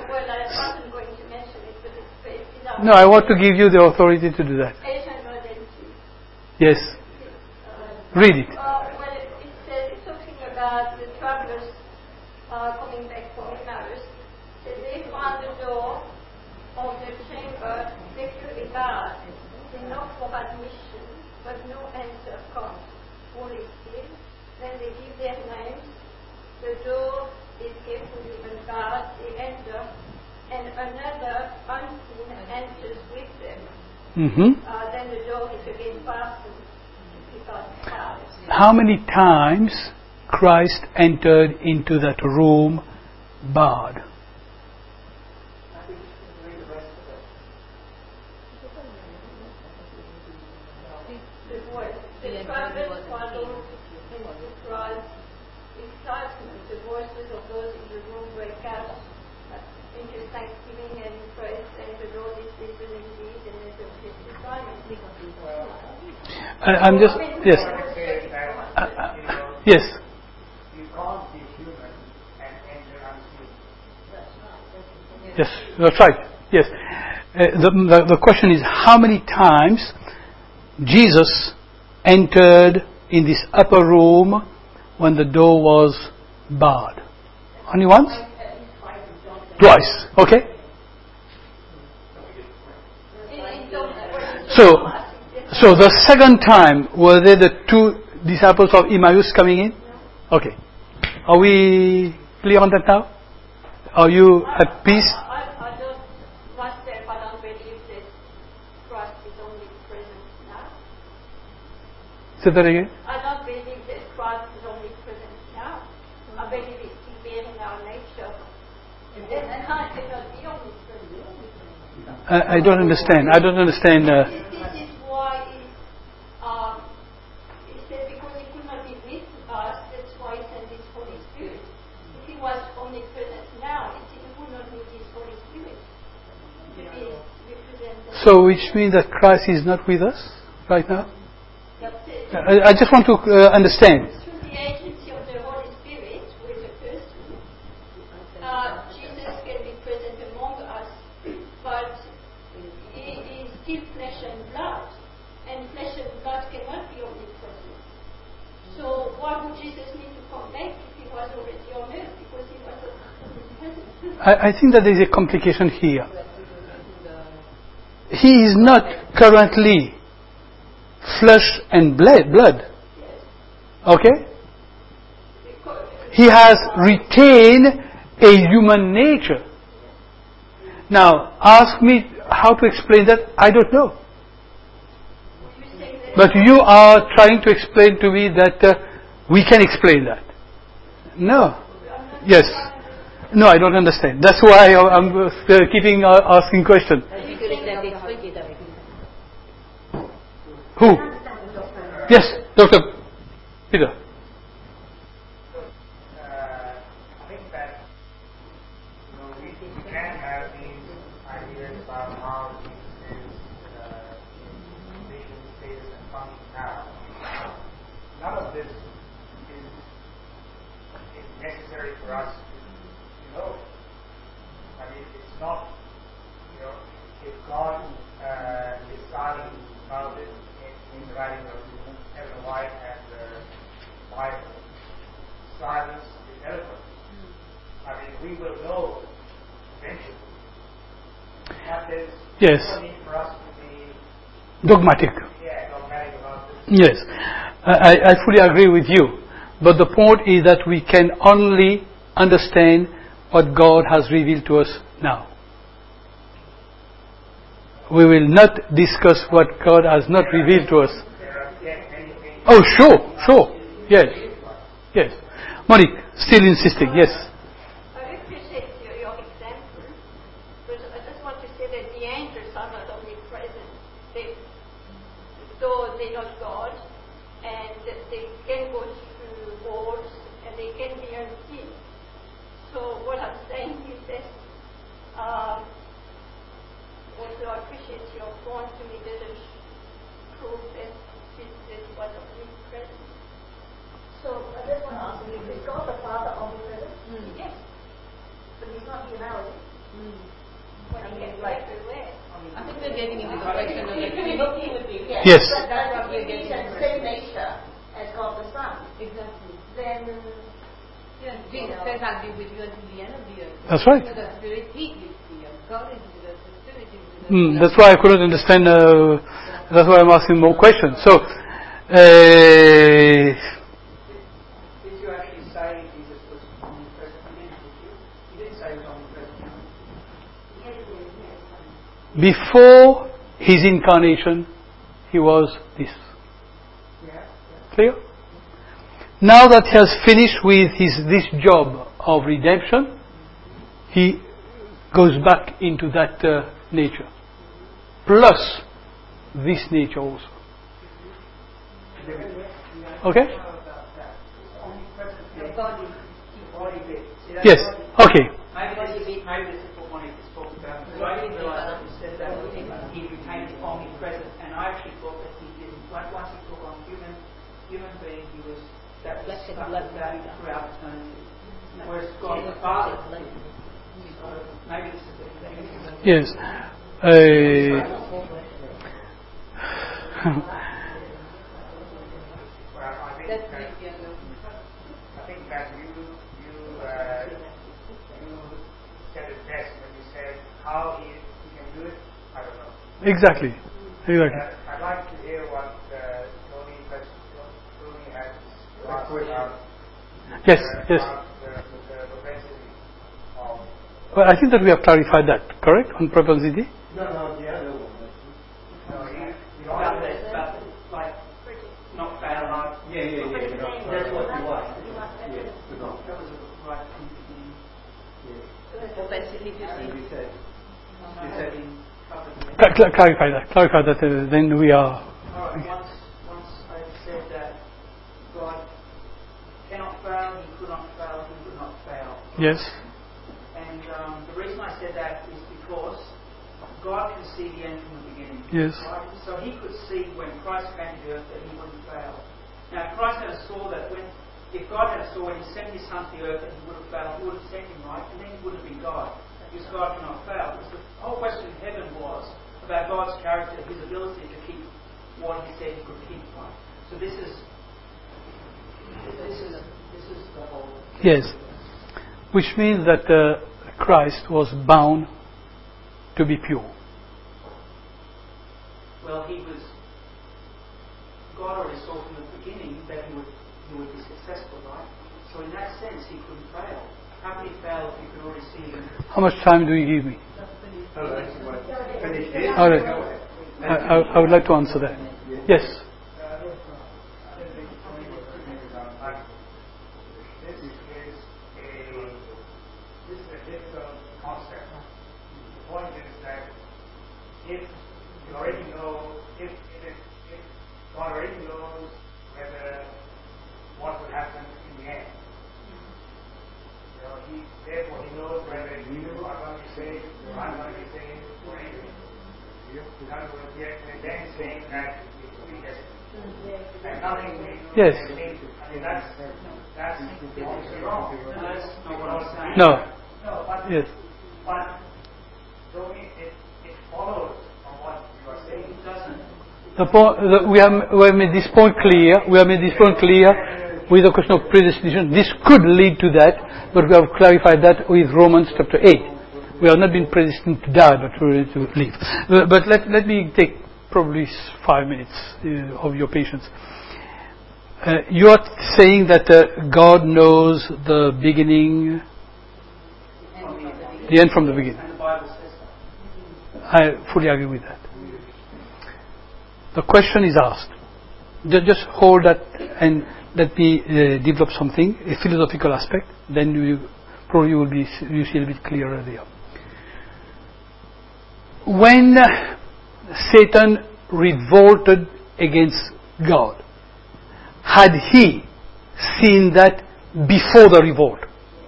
No, I want to give you the authority to do that. Yes. Read it. Uh, well, it, it says, it's talking about the travelers uh, coming back from Emmaus. So they found the door of the chamber securely barred. They knock for admission, but no answer comes. All is still. Then they give their names. The door is carefully unbarred. They enter, and another unseen enters with them. Mm-hmm. Uh, then the door is again fastened. How many times Christ entered into that room barred? The travelers followed in surprise, excitement. The voices of those in the room break out into thanksgiving and praise, and the Lord is risen indeed, and there's a his silence. I, I'm just yes. Uh, uh, yes. You can't be human and enter unseen. Yes, that's right. Yes. Uh, the, the the question is how many times Jesus entered in this upper room when the door was barred? Only once? Twice. Okay. So. So the second time, were there the two disciples of Emmaus coming in? Okay. Are we clear on that now? Are you at peace? I, I, I don't, myself, I don't believe that Christ is only present now. Say that again. I don't believe that Christ is only present now. I believe it's still bearing our nature. And then I cannot be only present. I, I don't understand. I don't understand. Uh, This, this is why he, um, he said because he could not be with us, that's why he sent his Holy Spirit. If he was omnipresent now, it, he would not need his Holy Spirit to be represented. so, which means that Christ is not with us right now? I, I just want to uh, understand. Through the agency of the Holy Spirit, who is a person, uh, Jesus can be present among us, but he is still flesh and blood, and flesh and blood cannot be omnipresent. So why would Jesus need to come back if he was already on earth? Because he was omnipresent. I, I think that there is a complication here. He is not currently flesh and blood. blood. Okay? He has retained a human nature. Now, ask me how to explain that. I don't know. But you are trying to explain to me that uh, we can explain that. No. Yes. No, I don't understand. That's why I'm uh, keeping uh, asking questions. Who? Yes, Doctor Peter. So, uh, I think that you know, we, we can have these ideas about how Jesus is uh, in vision, status, and function now. None of this is, is necessary for us to know. I mean, it's not, you know, if God uh, is silent about it in, in the writing of Ellen White and the Bible, silence is eloquence. I mean, we will know eventually. But there's Yes. no need for us to be Dogmatic. yeah, dogmatic about this. Yes. I, I fully agree with you. But the point is that we can only understand what God has revealed to us now. We will not discuss what God has not revealed to us. Oh, sure, sure. Yes. Yes. Monique, still insisting. Yes. I appreciate your, your example, but I just want to say that the angels are not omnipresent. They, though they're not God, and they can go through walls, and they can be unseen. So what I'm saying is that um, also I appreciate your point to me that it prove that Jesus was omnipresent. So I just want to ask you, is God the Father omnipresent? Mm. Yes. But he's not here now, is he? Mm. When he gets like everywhere. I think we're getting into the question of He could be looking with you, yes. Yes. But that's what we're getting at. The same nature as God the Son. Exactly. Then, Yes, Jesus says, I'll be with you until the end of the earth. That's right. So the Spirit, He lives here. God is with us. The Spirit is with us. Mm, that's why I couldn't understand. Uh, that's why I'm asking more questions. So, uh, Did you actually say Jesus was omnipresent again? Did you? You didn't say he was omnipresent. before his incarnation, he was this. Yeah. Clear? Now that he has finished with his this job of redemption, he goes back into that uh, nature, plus this nature also. Okay? The body, the body bit. See, that's Yes. what- Okay. Maybe this is, maybe this is what Monique was talking about. Because I didn't realise that you said that he became omnipresent, and I actually thought that he didn't. Once once he took on human, human being, he was that was stuck with that throughout eternity. Whereas God the Father, so maybe this is the thing. Yes. Uh, Well, I think That's that, maybe a no. I think that you you uh, you said it best when you said how he, he can do it. I don't know. exactly. Exactly. Uh, I'd like to hear what uh, Tony, Tony has to ask about, Yes. uh, Yes. about the, the, the propensity of Well, I think that we have clarified that, correct, on propensity? No, no, the other one. No, you, you are that, like, not fair, like, Yeah, yeah, yeah. No, that's what you want. Yeah, no. That was the right thing to do. Propensity to And sin. we said, You said in covered the- Cla- cla- clarify that. Clarify that. Uh, then we are. All right, once, once I said that God cannot fail, he could not fail, he would not fail. Yes. And um, the reason I said that is because God can see the end from the beginning. Yes. Right? So he could see when Christ came to the earth that he wouldn't fail. Now, if Christ had a saw that when, if God had a saw when he sent his son to the earth that he would have failed, he would have sent him, right? And then he wouldn't have been God. Because God cannot fail. Because the whole question in heaven was about God's character, his ability to keep what he said he could keep, right? So this is, this is, this is the whole. Yes. Which means that uh, Christ was bound to be pure. Well, he was. God already saw from the beginning that he would he would be successful, right? So in that sense, he couldn't fail. How could he fail if he could already see him? How much time do you give me? all right, finish this. All right. I, I, I would like to answer that. Yes. This is a this is a difficult concept. The point is that if you already know if if, if God already knows whether what will happen in the end. You know, he therefore he knows whether you are going to be saved or I'm going to be saved or anything. In other words, yet then saying that it's predestined. And nothing we do Yes. can change it. I mean that's that's obviously wrong. That's not what I'm saying. No. No, but Yes. but so it, it, it follows from what you are saying. It doesn't. The po- the, we have we have made this point clear. We have made this point clear with the question of predestination. This could lead to that, but we have clarified that with Romans chapter eight. We have not been predestined to die, but we're to live. Uh, but let let me take probably five minutes uh, of your patience. Uh, you are saying that uh, God knows the beginning, the end from the beginning. And the Bible says that. I fully agree with that. The question is asked. Ju- Just hold that and let me uh, develop something, a philosophical aspect. Then you probably will be you see a bit clearer there. When Satan revolted against God, had he seen that before the revolt?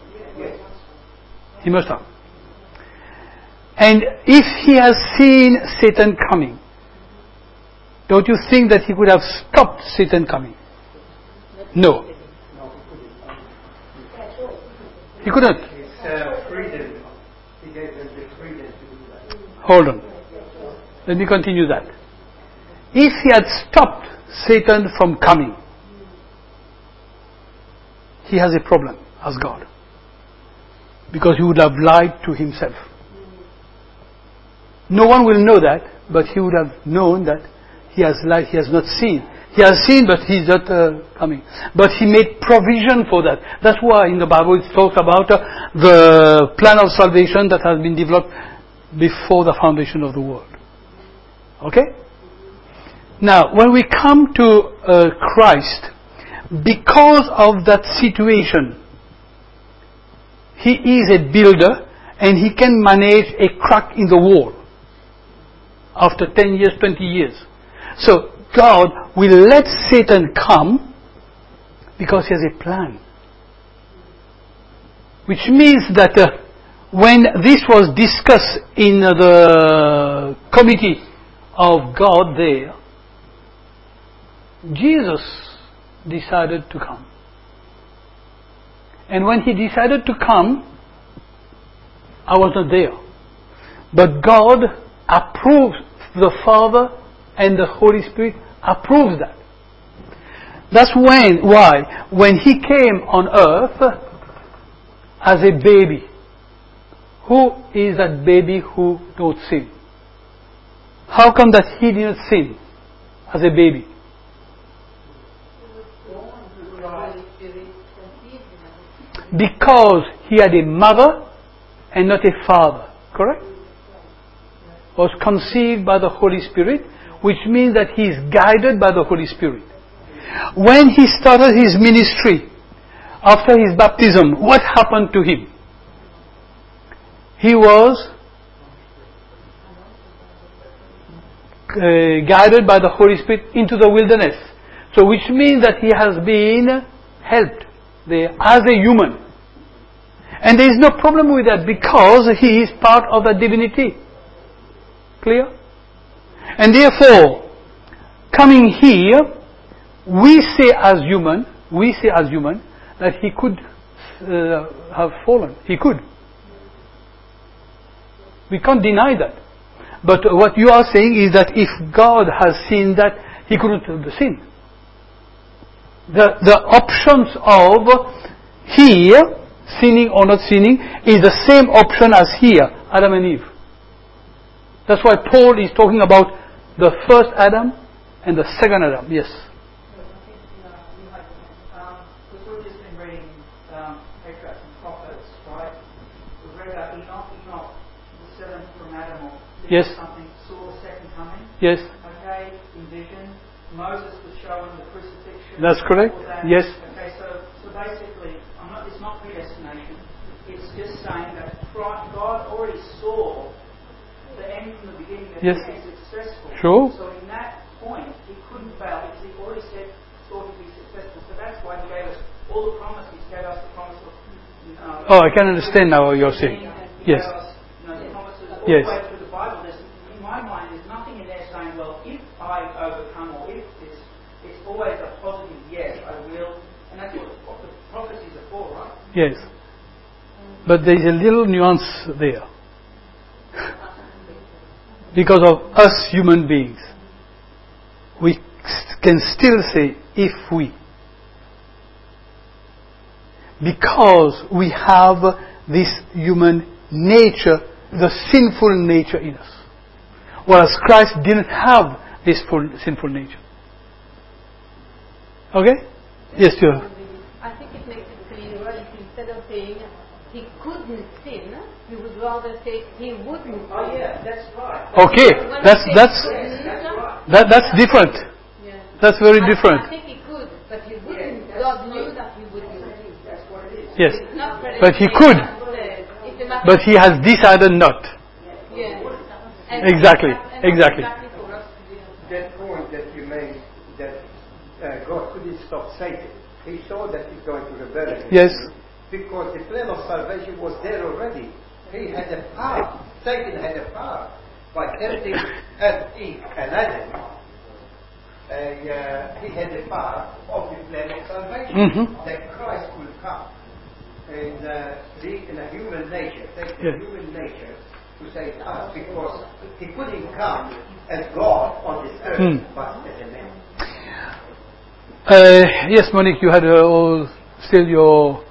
He must have. And if he has seen Satan coming, don't you think that he could have stopped Satan coming? No. He couldn't. It's uh, freedom. He gave them the freedom to do that. Hold on. Let me continue that. If he had stopped Satan from coming, he has a problem as God. Because he would have lied to himself. No one will know that, but he would have known that he has lied, he has not seen. He has seen, but he's not uh, coming. But he made provision for that. That's why in the Bible it talks about uh, the plan of salvation that has been developed before the foundation of the world. Okay? Now, when we come to uh, Christ, because of that situation, he is a builder and he can manage a crack in the wall after ten years, twenty years. So, God will let Satan come because he has a plan. Which means that uh, when this was discussed in uh, the committee of God there, Jesus decided to come. And when he decided to come, I was not there. But God approves, the Father and the Holy Spirit approves that. That's when, why? When he came on earth as a baby, who is that baby who don't sin? How come that he didn't sin as a baby? Because he had a mother and not a father. Correct? Was conceived by the Holy Spirit, which means that he is guided by the Holy Spirit. When he started his ministry, after his baptism, what happened to him? He was uh, guided by the Holy Spirit into the wilderness. So which means that he has been helped there as a human. And there is no problem with that because he is part of the divinity. Clear? And therefore, coming here, we say as human, we say as human, that he could uh, have fallen. He could. We can't deny that. But what you are saying is that if God has seen that, he couldn't have sinned. The, the options of here, sinning or not sinning, is the same option as here, Adam and Eve. That's why Paul is talking about the first Adam and the second Adam. Yes. Um, we've just been reading um, Patriarchs and Prophets, right? We've read about Enoch. Enoch was seventh from Adam, or yes. something, saw the second coming. Yes. Okay, in vision. Moses was shown the crucifixion. That's correct. That. Yes. Okay, so so basically, I'm not. It's not predestination. It's just saying that God already saw the end from the beginning that yes. he would be successful. Sure. So in that point, he couldn't fail because he already said thought he'd be successful. So that's why he gave us all the promises. He gave us the promise of. Um, oh, I can understand now what you're saying. He yes. gave us, you know, the promises all yes. the way through the Bible. There's, in my mind, there's nothing in there saying, well, if I overcome or if this, it's always a positive yes, I will. And that's what, what the prophecies are for, right? Yes. But there is a little nuance there. Because of us human beings, we can still say, if we. Because we have this human nature, the sinful nature in us. Whereas Christ didn't have this full sinful nature. Okay? Yes, sir. I think it makes it clearer if instead of saying he couldn't sin, you would rather say he wouldn't. Oh yeah, that's right. Okay, that's that's that that's different. Yeah. That's very I, different. I think he could, but he wouldn't. God knew that he wouldn't. That's what it is. Yes, but he could. But he has decided not. Yeah. Exactly. Exactly. That point that you made, that uh, God couldn't stop Satan. He saw that he's going to rebel against yes. him, because the plan of salvation was there already. He had a power. Satan had a power. By tempting Eve and Adam, uh, uh, he had the power of the plan of salvation. Mm-hmm. That Christ will come and uh, be in a human nature, take the yes. human nature to save us, because he couldn't come as God on this earth, mm. but as a man. Uh, yes, Monique, you had uh, all, still your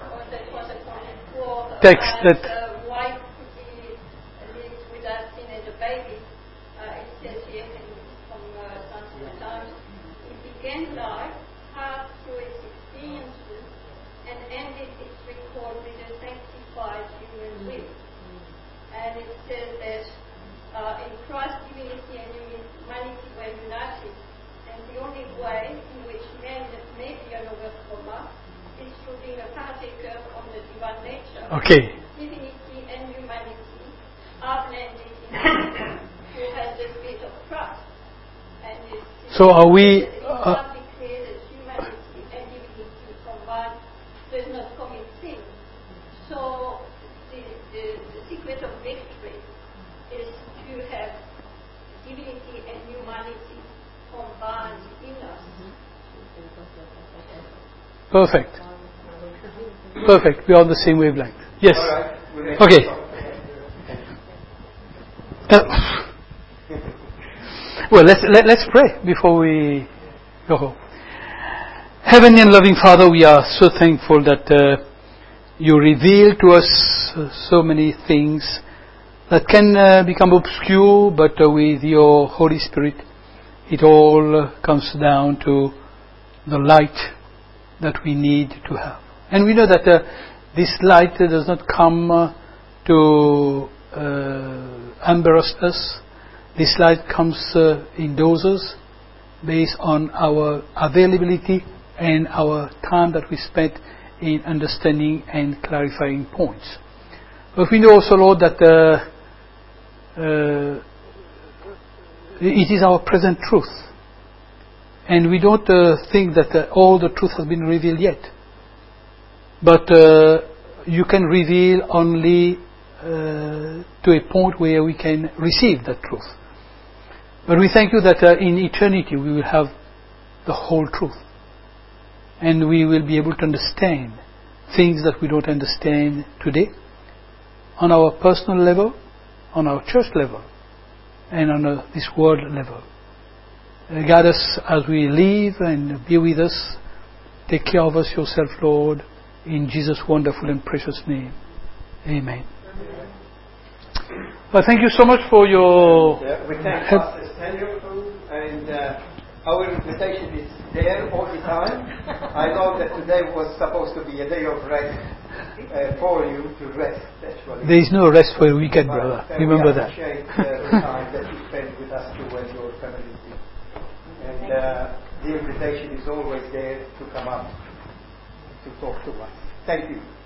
text that. Uh, why could he live without sin as a baby? Uh, it says here in, from uh, Saint Times, he began life half through its experiences and ended its record with a sanctified human will. And it says that uh, in Christ's divinity and humanity were united, and the only way in which man may be an overcomer is through being a partaker of the divine nature. Okay. Divinity and humanity are blended in him who has the spirit of Christ. And it's, so are we... It's uh, not declared that humanity and divinity combined does not commit sin. So the, the, the secret of victory is to have divinity and humanity combined in us. Perfect. Perfect. We are on the same wavelength. Yes. Right. Okay. Uh, well, let's let, let's pray before we go home. Heavenly and loving Father, we are so thankful that uh, you reveal to us uh, so many things that can uh, become obscure, but uh, with your Holy Spirit, it all uh, comes down to the light that we need to have. And we know that uh, this light uh, does not come uh, to uh, embarrass us. This light comes uh, in doses based on our availability and our time that we spent in understanding and clarifying points. But we know also, Lord, that uh, uh, it is our present truth. And we don't uh, think that uh, all the truth has been revealed yet. But uh, you can reveal only uh, to a point where we can receive that truth. But we thank you that uh, in eternity we will have the whole truth. And we will be able to understand things that we don't understand today on our personal level, on our church level, and on uh, this world level. Uh, guide us as we live and be with us. Take care of us yourself, Lord, in Jesus' wonderful and precious name. Amen. Amen. Well, thank you so much for your and, uh, we thank help. Pastor Samuel too, and uh, our invitation is there all the time. I know that today was supposed to be a day of rest uh, for you to rest, actually. There is no rest for a weekend, but, brother. uh, Remember we that. appreciate uh, the time that you spend with us too and your family. And uh, the invitation is always there to come up to talk to us. Thank you.